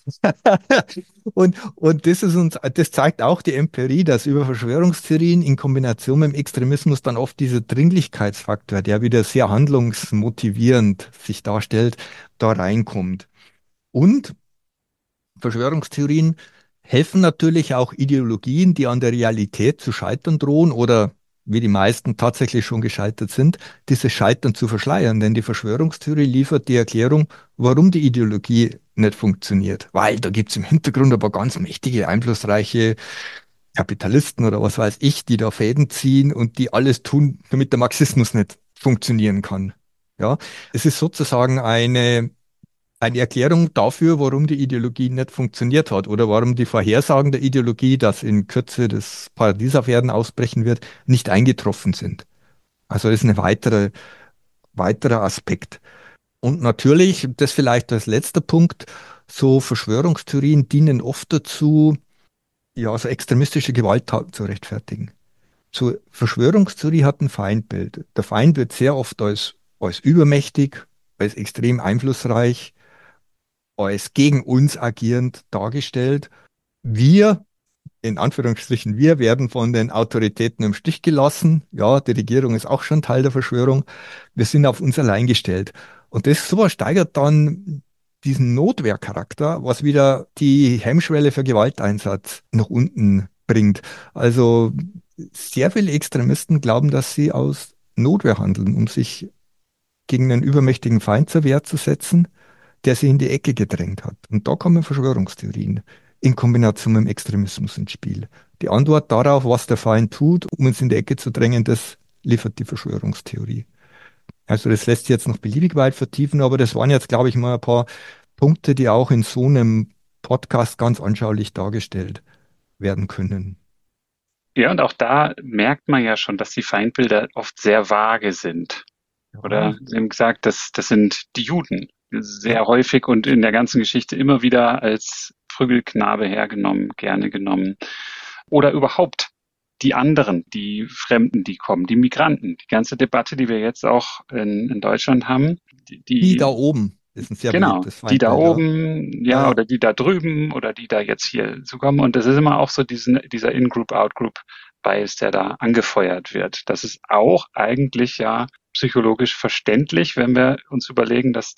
Und das zeigt auch die Empirie, dass über Verschwörungstheorien in Kombination mit dem Extremismus dann oft dieser Dringlichkeitsfaktor, der wieder sehr handlungsmotivierend sich darstellt, da reinkommt. Und Verschwörungstheorien helfen natürlich auch Ideologien, die an der Realität zu scheitern drohen oder wie die meisten tatsächlich schon gescheitert sind, dieses Scheitern zu verschleiern. Denn die Verschwörungstheorie liefert die Erklärung, warum die Ideologie nicht funktioniert. Weil da gibt es im Hintergrund aber ganz mächtige, einflussreiche Kapitalisten oder was weiß ich, die da Fäden ziehen und die alles tun, damit der Marxismus nicht funktionieren kann. Ja, es ist sozusagen eine Erklärung dafür, warum die Ideologie nicht funktioniert hat oder warum die Vorhersagen der Ideologie, dass in Kürze das Paradies auf Erden ausbrechen wird, nicht eingetroffen sind. Also das ist ein weiterer Aspekt. Und natürlich, das vielleicht als letzter Punkt, so Verschwörungstheorien dienen oft dazu, ja, so extremistische Gewalttaten zu rechtfertigen. So Verschwörungstheorie hat ein Feindbild. Der Feind wird sehr oft als übermächtig, als extrem einflussreich, als gegen uns agierend dargestellt. Wir, in Anführungsstrichen, wir werden von den Autoritäten im Stich gelassen. Ja, die Regierung ist auch schon Teil der Verschwörung. Wir sind auf uns allein gestellt. Und das sowas steigert dann diesen Notwehrcharakter, was wieder die Hemmschwelle für Gewalteinsatz nach unten bringt. Also sehr viele Extremisten glauben, dass sie aus Notwehr handeln, um sich gegen einen übermächtigen Feind zur Wehr zu setzen, der sie in die Ecke gedrängt hat. Und da kommen Verschwörungstheorien in Kombination mit dem Extremismus ins Spiel. Die Antwort darauf, was der Feind tut, um uns in die Ecke zu drängen, das liefert die Verschwörungstheorie. Also das lässt sich jetzt noch beliebig weit vertiefen, aber das waren jetzt, glaube ich, mal ein paar Punkte, die auch in so einem Podcast ganz anschaulich dargestellt werden können. Ja, und auch da merkt man ja schon, dass die Feindbilder oft sehr vage sind. Oder Sie haben gesagt, das sind die Juden. Sehr häufig und in der ganzen Geschichte immer wieder als Prügelknabe hergenommen, gerne genommen. Oder überhaupt die anderen, die Fremden, die kommen, die Migranten. Die ganze Debatte, die wir jetzt auch in Deutschland haben. Die da oben ist ein sehr beliebtes Feindbild. Die da Feindbild, oben, ja, oder die da drüben oder die da jetzt hier zu kommen. Und das ist immer auch so dieser In-Group, Out-Group-Bias, der da angefeuert wird. Das ist auch eigentlich ja psychologisch verständlich, wenn wir uns überlegen, dass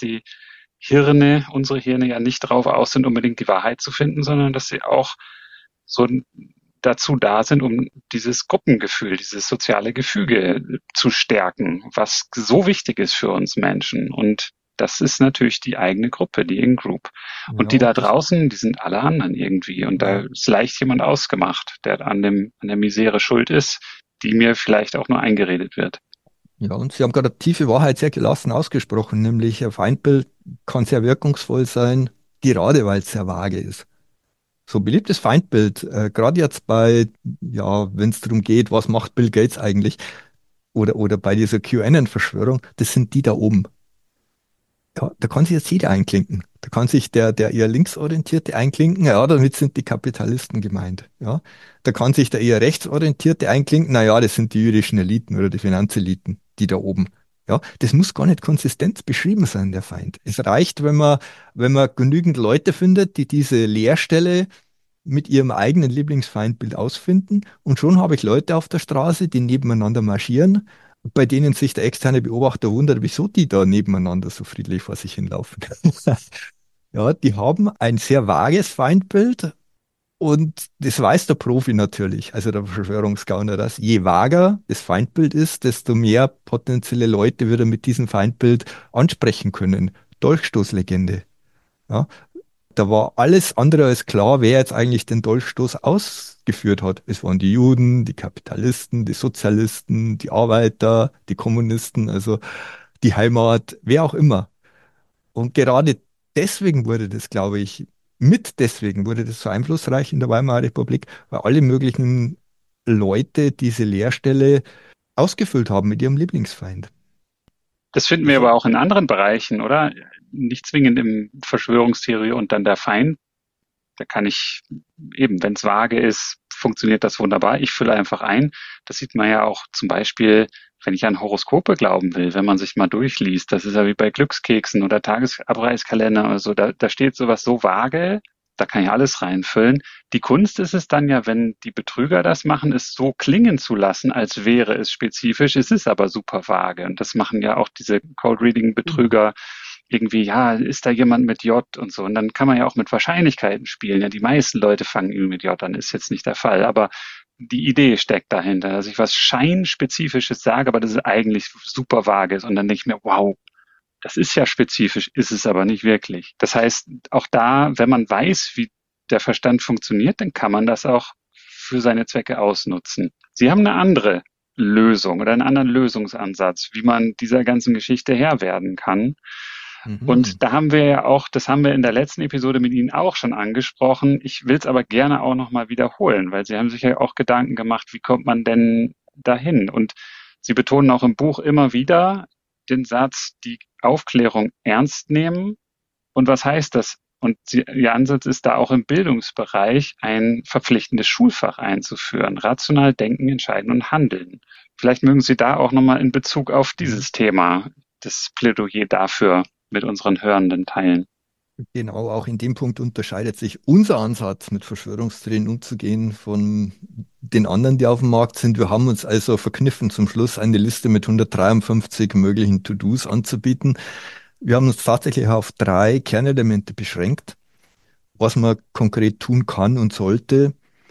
unsere Hirne ja nicht darauf aus sind, unbedingt die Wahrheit zu finden, sondern dass sie auch so dazu da sind, um dieses Gruppengefühl, dieses soziale Gefüge zu stärken, was so wichtig ist für uns Menschen. Und das ist natürlich die eigene Gruppe, die In-Group. Und die Ja, da draußen, die sind alle anderen irgendwie. Und da ist leicht jemand ausgemacht, der an der Misere schuld ist, die mir vielleicht auch nur eingeredet wird. ja, und Sie haben gerade eine tiefe Wahrheit sehr gelassen ausgesprochen, nämlich ein Feindbild kann sehr wirkungsvoll sein, gerade weil es sehr vage ist. So ein beliebtes Feindbild, gerade jetzt ja, wenn es darum geht, was macht Bill Gates eigentlich, oder bei dieser QAnon-Verschwörung, das sind die da oben. Ja, da kann sich jetzt jeder einklinken. Da kann sich der eher linksorientierte einklinken, ja, damit sind die Kapitalisten gemeint. Ja, da kann sich der eher rechtsorientierte einklinken, na ja, das sind die jüdischen Eliten oder die Finanzeliten, die da oben. Ja, das muss gar nicht konsistent beschrieben sein, der Feind. Es reicht, wenn man genügend Leute findet, die diese Leerstelle mit ihrem eigenen Lieblingsfeindbild ausfinden. Und schon habe ich Leute auf der Straße, die nebeneinander marschieren, bei denen sich der externe Beobachter wundert, wieso die da nebeneinander so friedlich vor sich hinlaufen. Ja, die haben ein sehr vages Feindbild und das weiß der Profi natürlich, also der Verschwörungsgauner, dass je vager das Feindbild ist, desto mehr potenzielle Leute wird er mit diesem Feindbild ansprechen können. Dolchstoßlegende. Ja, da war alles andere als klar, wer jetzt eigentlich den Dolchstoß ausgeführt hat. Es waren die Juden, die Kapitalisten, die Sozialisten, die Arbeiter, die Kommunisten, also die Heimat, wer auch immer. Und gerade deswegen wurde das, glaube ich, deswegen wurde das so einflussreich in der Weimarer Republik, weil alle möglichen Leute diese Leerstelle ausgefüllt haben mit ihrem Lieblingsfeind. Das finden wir aber auch in anderen Bereichen, oder? Nicht zwingend im Verschwörungstheorie und dann der Feind. Da kann ich eben, wenn es vage ist, funktioniert das wunderbar. Ich fülle einfach ein. Das sieht man ja auch zum Beispiel, wenn ich an Horoskope glauben will, wenn man sich mal durchliest. Das ist ja wie bei Glückskeksen oder Tagesabreißkalender oder so. Da steht sowas so vage. Da kann ich alles reinfüllen. Die Kunst ist es dann ja, wenn die Betrüger das machen, es so klingen zu lassen, als wäre es spezifisch. Es ist aber super vage. Und das machen ja auch diese Cold-Reading-Betrüger irgendwie, ja, ist da jemand mit J und so. Und dann kann man ja auch mit Wahrscheinlichkeiten spielen. Ja, die meisten Leute fangen irgendwie mit J an, ist jetzt nicht der Fall. Aber die Idee steckt dahinter, dass ich was Scheinspezifisches sage, aber das ist eigentlich super vage ist. Und dann denke ich mir, wow, das ist ja spezifisch, ist es aber nicht wirklich. Das heißt, auch da, wenn man weiß, wie der Verstand funktioniert, dann kann man das auch für seine Zwecke ausnutzen. Sie haben eine andere Lösung oder einen anderen Lösungsansatz, wie man dieser ganzen Geschichte Herr werden kann. Und da haben wir ja auch, das haben wir in der letzten Episode mit Ihnen auch schon angesprochen. Ich will es aber gerne auch nochmal wiederholen, weil Sie haben sich ja auch Gedanken gemacht, wie kommt man denn dahin? Und Sie betonen auch im Buch immer wieder den Satz, die Aufklärung ernst nehmen. Und was heißt das? Und Ihr Ansatz ist da auch im Bildungsbereich ein verpflichtendes Schulfach einzuführen. Rational denken, entscheiden und handeln. Vielleicht mögen Sie da auch nochmal in Bezug auf dieses Thema das Plädoyer dafür mit unseren Hörenden teilen. Genau, auch in dem Punkt unterscheidet sich unser Ansatz, mit Verschwörungstheorien umzugehen, von den anderen, die auf dem Markt sind. Wir haben uns also verkniffen, zum Schluss eine Liste mit 153 möglichen To-Dos anzubieten. Wir haben uns tatsächlich auf 3 Kernelemente beschränkt, was man konkret tun kann und sollte,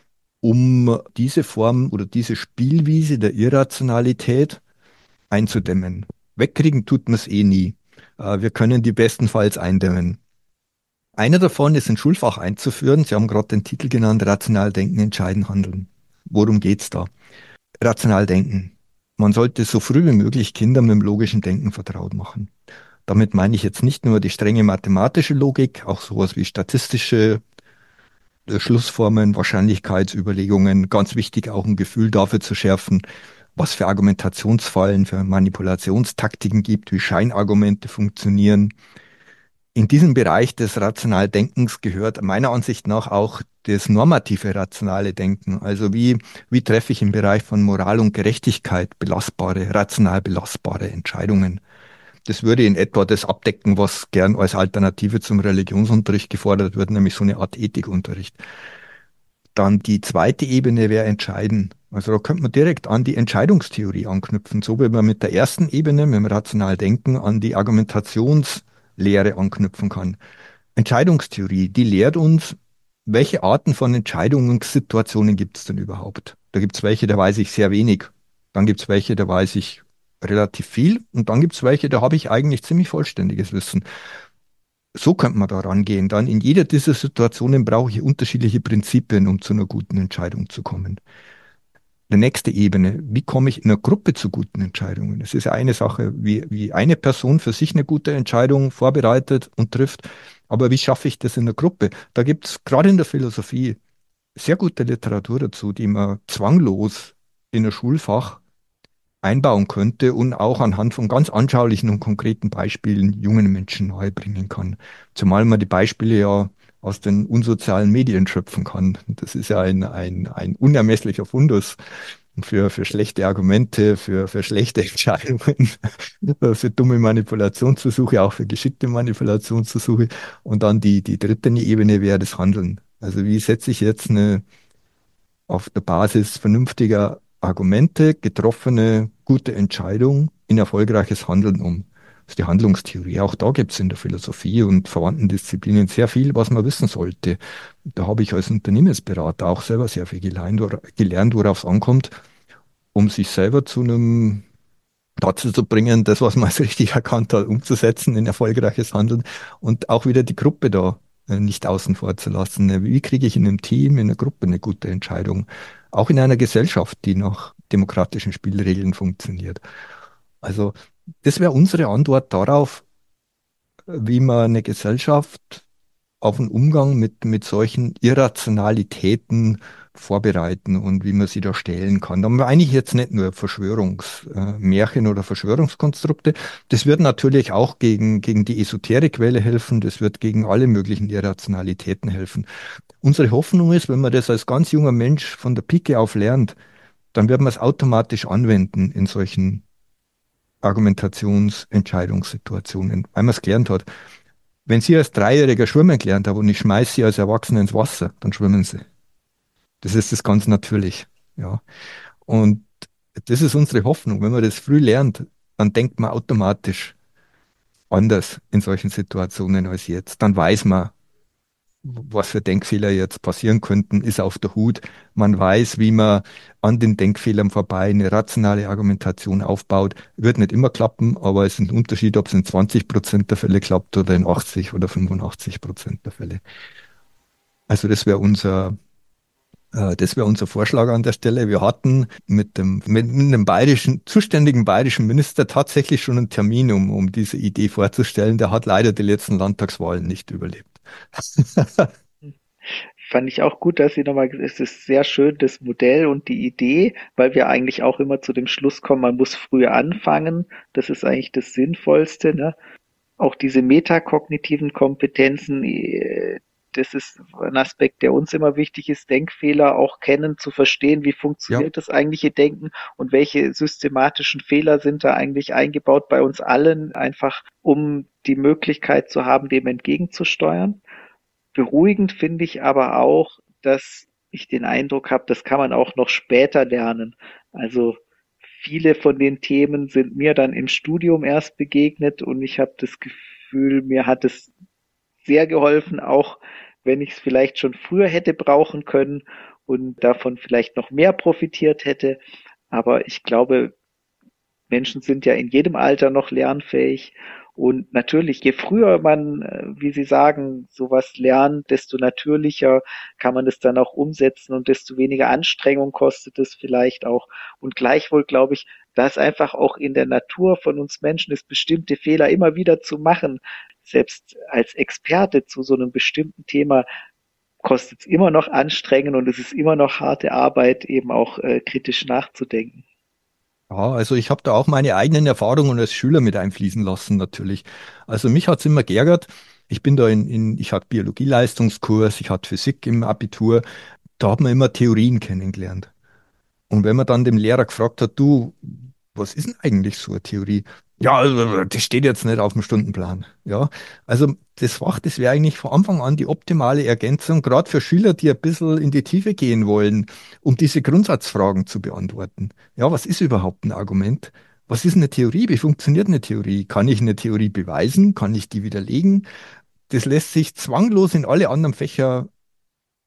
um diese Form oder diese Spielwiese der Irrationalität einzudämmen. Wegkriegen tut man es eh nie. Wir können die bestenfalls eindämmen. Einer davon ist ein Schulfach einzuführen. Sie haben gerade den Titel genannt, Rational Denken, Entscheiden, Handeln. Worum geht's da? Rational Denken. Man sollte so früh wie möglich Kinder mit dem logischen Denken vertraut machen. Damit meine ich jetzt nicht nur die strenge mathematische Logik, auch sowas wie statistische Schlussformen, Wahrscheinlichkeitsüberlegungen. Ganz wichtig, auch ein Gefühl dafür zu schärfen, was für Argumentationsfallen, für Manipulationstaktiken gibt, wie Scheinargumente funktionieren. In diesem Bereich des rationalen Denkens gehört meiner Ansicht nach auch das normative rationale Denken. Also wie treffe ich im Bereich von Moral und Gerechtigkeit rational belastbare Entscheidungen. Das würde in etwa das abdecken, was gern als Alternative zum Religionsunterricht gefordert wird, nämlich so eine Art Ethikunterricht. Dann die zweite Ebene wäre Entscheiden. Also da könnte man direkt an die Entscheidungstheorie anknüpfen, so wie man mit der ersten Ebene, mit dem rationalen Denken, an die Argumentationslehre anknüpfen kann. Entscheidungstheorie, die lehrt uns, welche Arten von Entscheidungssituationen gibt es denn überhaupt? Da gibt es welche, da weiß ich sehr wenig. Dann gibt es welche, da weiß ich relativ viel. Und dann gibt es welche, da habe ich eigentlich ziemlich vollständiges Wissen. So könnte man da rangehen. Dann in jeder dieser Situationen brauche ich unterschiedliche Prinzipien, um zu einer guten Entscheidung zu kommen. Die nächste Ebene, wie komme ich in einer Gruppe zu guten Entscheidungen? Es ist ja eine Sache, wie eine Person für sich eine gute Entscheidung vorbereitet und trifft. Aber wie schaffe ich das in der Gruppe? Da gibt es gerade in der Philosophie sehr gute Literatur dazu, die man zwanglos in ein Schulfach einbauen könnte und auch anhand von ganz anschaulichen und konkreten Beispielen jungen Menschen nahebringen kann. Zumal man die Beispiele ja aus den unsozialen Medien schöpfen kann. Das ist ja ein unermesslicher Fundus für schlechte Argumente, für schlechte Entscheidungen, für dumme Manipulationsversuche, auch für geschickte Manipulationsversuche. Und dann die dritte Ebene wäre das Handeln. Also wie setze ich jetzt auf der Basis vernünftiger Argumente getroffene gute Entscheidung in erfolgreiches Handeln um? Das ist die Handlungstheorie. Auch da gibt es in der Philosophie und verwandten Disziplinen sehr viel, was man wissen sollte. Da habe ich als Unternehmensberater auch selber sehr viel gelernt, worauf es ankommt, um sich selber dazu zu bringen, das, was man als richtig erkannt hat, umzusetzen in erfolgreiches Handeln und auch wieder die Gruppe da nicht außen vor zu lassen. Wie kriege ich in einem Team, in einer Gruppe eine gute Entscheidung? Auch in einer Gesellschaft, die nach demokratischen Spielregeln funktioniert. Also das wäre unsere Antwort darauf, wie man eine Gesellschaft auf den Umgang mit solchen Irrationalitäten vorbereiten und wie man sie da stellen kann. Da meine ich jetzt nicht nur Verschwörungsmärchen oder Verschwörungskonstrukte. Das wird natürlich auch gegen die Esoterikwelle helfen. Das wird gegen alle möglichen Irrationalitäten helfen. Unsere Hoffnung ist, wenn man das als ganz junger Mensch von der Pike auf lernt, dann wird man es automatisch anwenden in solchen Argumentationsentscheidungssituationen, weil man es gelernt hat. Wenn Sie als Dreijähriger schwimmen gelernt haben und ich schmeiße Sie als Erwachsener ins Wasser, dann schwimmen Sie. Das ist das ganz natürlich. Ja. Und das ist unsere Hoffnung. Wenn man das früh lernt, dann denkt man automatisch anders in solchen Situationen als jetzt. Dann weiß man, was für Denkfehler jetzt passieren könnten, ist auf der Hut. Man weiß, wie man an den Denkfehlern vorbei eine rationale Argumentation aufbaut. Wird nicht immer klappen, aber es ist ein Unterschied, ob es in 20% der Fälle klappt oder in 80 oder 85% der Fälle. Also das wäre unser Vorschlag an der Stelle. Wir hatten mit einem zuständigen bayerischen Minister tatsächlich schon einen Termin, um diese Idee vorzustellen. Der hat leider die letzten Landtagswahlen nicht überlebt. Fand ich auch gut, dass Sie nochmal, es ist sehr schön, das Modell und die Idee, weil wir eigentlich auch immer zu dem Schluss kommen, man muss früher anfangen. Das ist eigentlich das Sinnvollste, ne? Auch diese metakognitiven Kompetenzen, das ist ein Aspekt, der uns immer wichtig ist, Denkfehler auch kennen, zu verstehen, wie Ja, funktioniert das eigentliche Denken und welche systematischen Fehler sind da eigentlich eingebaut bei uns allen, einfach um die Möglichkeit zu haben, dem entgegenzusteuern. Beruhigend finde ich aber auch, dass ich den Eindruck habe, das kann man auch noch später lernen. Also viele von den Themen sind mir dann im Studium erst begegnet und ich habe das Gefühl, mir hat es sehr geholfen, auch wenn ich es vielleicht schon früher hätte brauchen können und davon vielleicht noch mehr profitiert hätte. Aber ich glaube, Menschen sind ja in jedem Alter noch lernfähig. Und natürlich, je früher man, wie Sie sagen, sowas lernt, desto natürlicher kann man es dann auch umsetzen und desto weniger Anstrengung kostet es vielleicht auch. Und gleichwohl glaube ich, da es einfach auch in der Natur von uns Menschen ist, bestimmte Fehler immer wieder zu machen. Selbst als Experte zu so einem bestimmten Thema kostet es immer noch Anstrengung und es ist immer noch harte Arbeit, eben auch kritisch nachzudenken. ja, also ich habe da auch meine eigenen Erfahrungen als Schüler mit einfließen lassen, natürlich. Also mich hat's immer geärgert. Ich bin da ich hatte Biologieleistungskurs, ich hatte Physik im Abitur. Da hat man immer Theorien kennengelernt. Und wenn man dann dem Lehrer gefragt hat, du, was ist denn eigentlich so eine Theorie? Ja, also, das steht jetzt nicht auf dem Stundenplan. Ja, also das Fach, das wäre eigentlich von Anfang an die optimale Ergänzung, gerade für Schüler, die ein bisschen in die Tiefe gehen wollen, um diese Grundsatzfragen zu beantworten. Ja, was ist überhaupt ein Argument? Was ist eine Theorie? Wie funktioniert eine Theorie? Kann ich eine Theorie beweisen? Kann ich die widerlegen? Das lässt sich zwanglos in alle anderen Fächer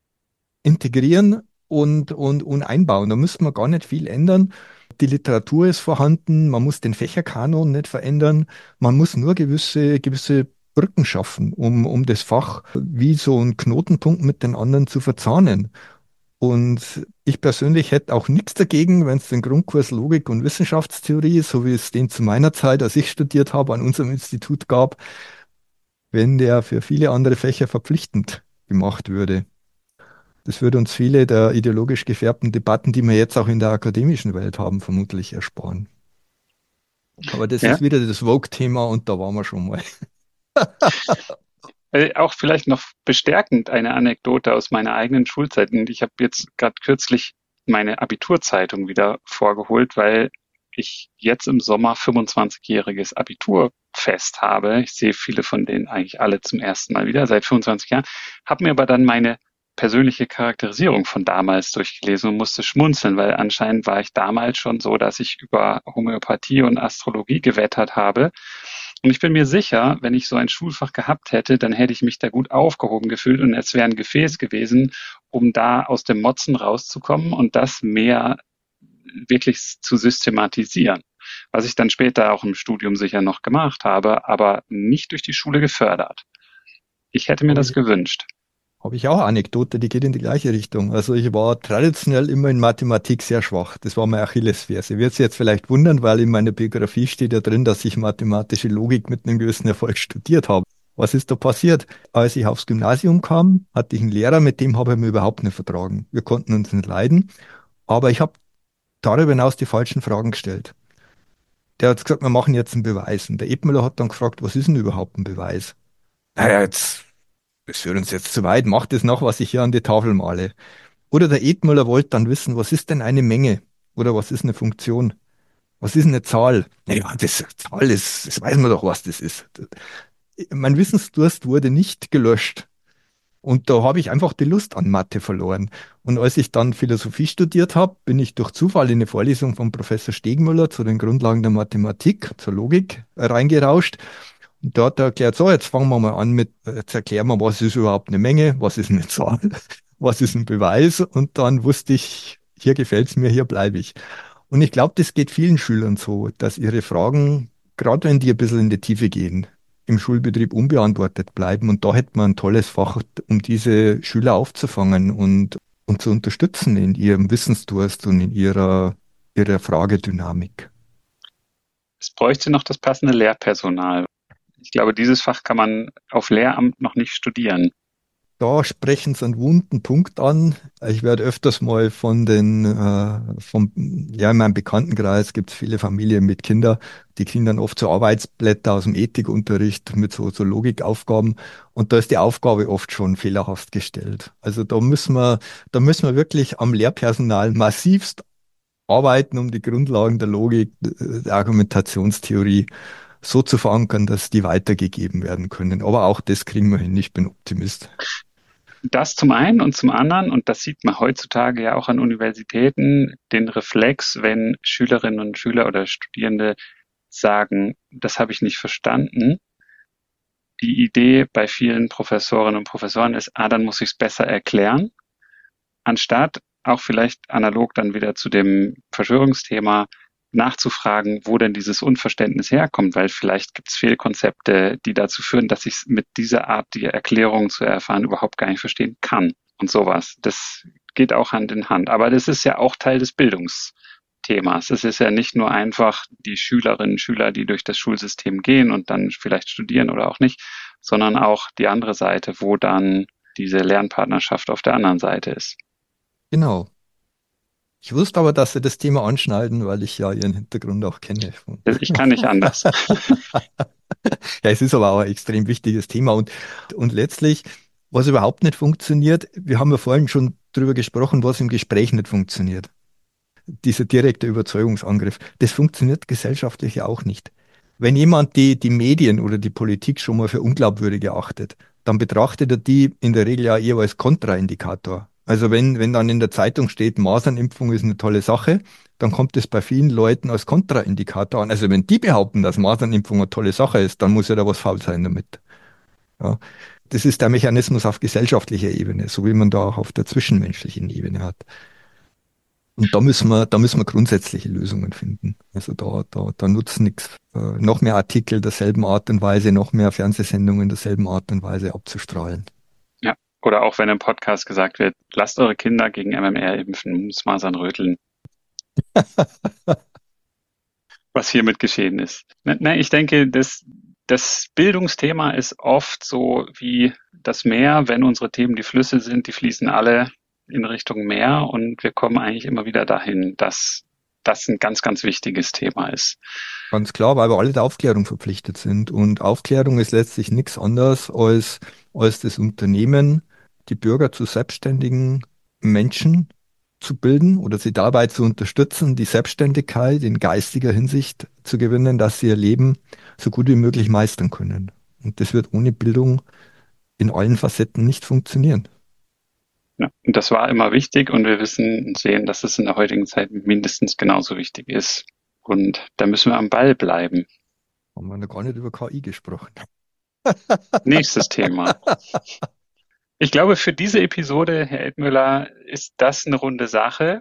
integrieren und einbauen. Da müsste man gar nicht viel ändern. Die Literatur ist vorhanden, man muss den Fächerkanon nicht verändern, man muss nur gewisse Brücken schaffen, um das Fach wie so einen Knotenpunkt mit den anderen zu verzahnen. Und ich persönlich hätte auch nichts dagegen, wenn es den Grundkurs Logik und Wissenschaftstheorie, so wie es den zu meiner Zeit, als ich studiert habe, an unserem Institut gab, wenn der für viele andere Fächer verpflichtend gemacht würde. Das würde uns viele der ideologisch gefärbten Debatten, die wir jetzt auch in der akademischen Welt haben, vermutlich ersparen. Aber das Ja, ist wieder das Vogue-Thema und da waren wir schon mal. auch vielleicht noch bestärkend eine Anekdote aus meiner eigenen Schulzeit. Und ich habe jetzt gerade kürzlich meine Abiturzeitung wieder vorgeholt, weil ich jetzt im Sommer 25-jähriges Abiturfest habe. Ich sehe viele von denen eigentlich alle zum ersten Mal wieder seit 25 Jahren, habe mir aber dann meine persönliche Charakterisierung von damals durchgelesen und musste schmunzeln, weil anscheinend war ich damals schon so, dass ich über Homöopathie und Astrologie gewettert habe. Und ich bin mir sicher, wenn ich so ein Schulfach gehabt hätte, dann hätte ich mich da gut aufgehoben gefühlt und es wäre ein Gefäß gewesen, um da aus dem Motzen rauszukommen und das mehr wirklich zu systematisieren. Was ich dann später auch im Studium sicher noch gemacht habe, aber nicht durch die Schule gefördert. Ich hätte mir Habe das ich, gewünscht. habe ich auch eine Anekdote, die geht in die gleiche Richtung. Also ich war traditionell immer in Mathematik sehr schwach. Das war meine Achillesferse. Wird Sie jetzt vielleicht wundern, weil in meiner Biografie steht ja drin, dass ich mathematische Logik mit einem gewissen Erfolg studiert habe. Was ist da passiert? Als ich aufs Gymnasium kam, hatte ich einen Lehrer, mit dem habe ich mir überhaupt nicht vertragen. Wir konnten uns nicht leiden, aber ich habe darüber hinaus die falschen Fragen gestellt. Der hat gesagt, wir machen jetzt einen Beweis. Und der Ebmüller hat dann gefragt, was ist denn überhaupt ein Beweis? Naja, das führt uns jetzt zu weit, macht das noch, was ich hier an die Tafel male. Oder der Edmüller wollte dann wissen, was ist denn eine Menge? Oder was ist eine Funktion? Was ist eine Zahl? Naja, das Zahl ist, das weiß man doch, was das ist. Mein Wissensdurst wurde nicht gelöscht. Und da habe ich einfach die Lust an Mathe verloren. Und als ich dann Philosophie studiert habe, bin ich durch Zufall in eine Vorlesung von Professor Stegmüller zu den Grundlagen der Mathematik, zur Logik reingerauscht. Und da hat er erklärt, so, jetzt fangen wir mal an mit, jetzt erklären wir, was ist überhaupt eine Menge, was ist eine Zahl, was ist ein Beweis. Und dann wusste ich, hier gefällt's mir, hier bleibe ich. Und ich glaube, das geht vielen Schülern so, dass ihre Fragen, gerade wenn die ein bisschen in die Tiefe gehen, im Schulbetrieb unbeantwortet bleiben. Und da hätte man ein tolles Fach, um diese Schüler aufzufangen und zu unterstützen in ihrem Wissensdurst und in ihrer Fragedynamik. Es bräuchte noch das passende Lehrpersonal. Ich glaube, dieses Fach kann man auf Lehramt noch nicht studieren. Da sprechen Sie einen wunden Punkt an. Ich werde öfters mal ja, in meinem Bekanntenkreis gibt es viele Familien mit Kindern, die kriegen dann oft so Arbeitsblätter aus dem Ethikunterricht mit so Logikaufgaben. Und da ist die Aufgabe oft schon fehlerhaft gestellt. Also da müssen wir wirklich am Lehrpersonal massivst arbeiten, um die Grundlagen der Logik, der Argumentationstheorie so zu verankern, dass die weitergegeben werden können. Aber auch das kriegen wir hin. Ich bin Optimist. Das zum einen und zum anderen, und das sieht man heutzutage ja auch an Universitäten, den Reflex, wenn Schülerinnen und Schüler oder Studierende sagen, das habe ich nicht verstanden. Die Idee bei vielen Professorinnen und Professoren ist, dann muss ich es besser erklären, anstatt auch vielleicht analog dann wieder zu dem Verschwörungsthema nachzufragen, wo denn dieses Unverständnis herkommt, weil vielleicht gibt es Fehlkonzepte, die dazu führen, dass ich mit dieser Art, die Erklärung zu erfahren, überhaupt gar nicht verstehen kann und sowas. Das geht auch Hand in Hand. Aber das ist ja auch Teil des Bildungsthemas. Es ist ja nicht nur einfach die Schülerinnen und Schüler, die durch das Schulsystem gehen und dann vielleicht studieren oder auch nicht, sondern auch die andere Seite, wo dann diese Lernpartnerschaft auf der anderen Seite ist. Genau. Ich wusste aber, dass Sie das Thema anschneiden, weil ich ja Ihren Hintergrund auch kenne. Ich kann nicht anders. Ja, es ist aber auch ein extrem wichtiges Thema und letztlich, was überhaupt nicht funktioniert, wir haben ja vorhin schon drüber gesprochen, was im Gespräch nicht funktioniert. Dieser direkte Überzeugungsangriff, das funktioniert gesellschaftlich ja auch nicht. Wenn jemand die Medien oder die Politik schon mal für unglaubwürdig erachtet, dann betrachtet er die in der Regel ja eher als Kontraindikator. Also wenn dann in der Zeitung steht, Masernimpfung ist eine tolle Sache, dann kommt es bei vielen Leuten als Kontraindikator an. Also wenn die behaupten, dass Masernimpfung eine tolle Sache ist, dann muss ja da was faul sein damit. Ja. das ist der Mechanismus auf gesellschaftlicher Ebene, so wie man da auch auf der zwischenmenschlichen Ebene hat. Und da müssen wir grundsätzliche Lösungen finden. Also da nutzt nichts, noch mehr Artikel derselben Art und Weise, noch mehr Fernsehsendungen derselben Art und Weise abzustrahlen. Ja, oder auch wenn im Podcast gesagt wird, lasst eure Kinder gegen MMR impfen, Mumps, Masern, Röteln. Was hiermit geschehen ist. Ich denke, das Bildungsthema ist oft so wie das Meer, wenn unsere Themen die Flüsse sind, die fließen alle in Richtung Meer und wir kommen eigentlich immer wieder dahin, dass das ein ganz, ganz wichtiges Thema ist. Ganz klar, weil wir alle der Aufklärung verpflichtet sind. Und Aufklärung ist letztlich nichts anderes als das Unternehmen, die Bürger zu selbstständigen Menschen zu bilden oder sie dabei zu unterstützen, die Selbstständigkeit in geistiger Hinsicht zu gewinnen, dass sie ihr Leben so gut wie möglich meistern können. Und das wird ohne Bildung in allen Facetten nicht funktionieren. Ja, und das war immer wichtig und wir wissen und sehen, dass es in der heutigen Zeit mindestens genauso wichtig ist. Und da müssen wir am Ball bleiben. Haben wir noch gar nicht über KI gesprochen. Nächstes Thema. Ich glaube, für diese Episode, Herr Edmüller, ist das eine runde Sache.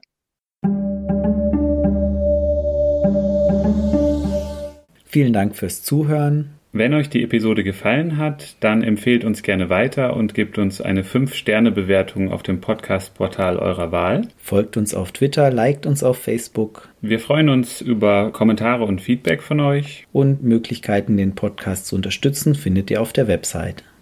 Vielen Dank fürs Zuhören. Wenn euch die Episode gefallen hat, dann empfehlt uns gerne weiter und gebt uns eine 5-Sterne-Bewertung auf dem Podcast-Portal eurer Wahl. Folgt uns auf Twitter, liked uns auf Facebook. Wir freuen uns über Kommentare und Feedback von euch. Und Möglichkeiten, den Podcast zu unterstützen, findet ihr auf der Website.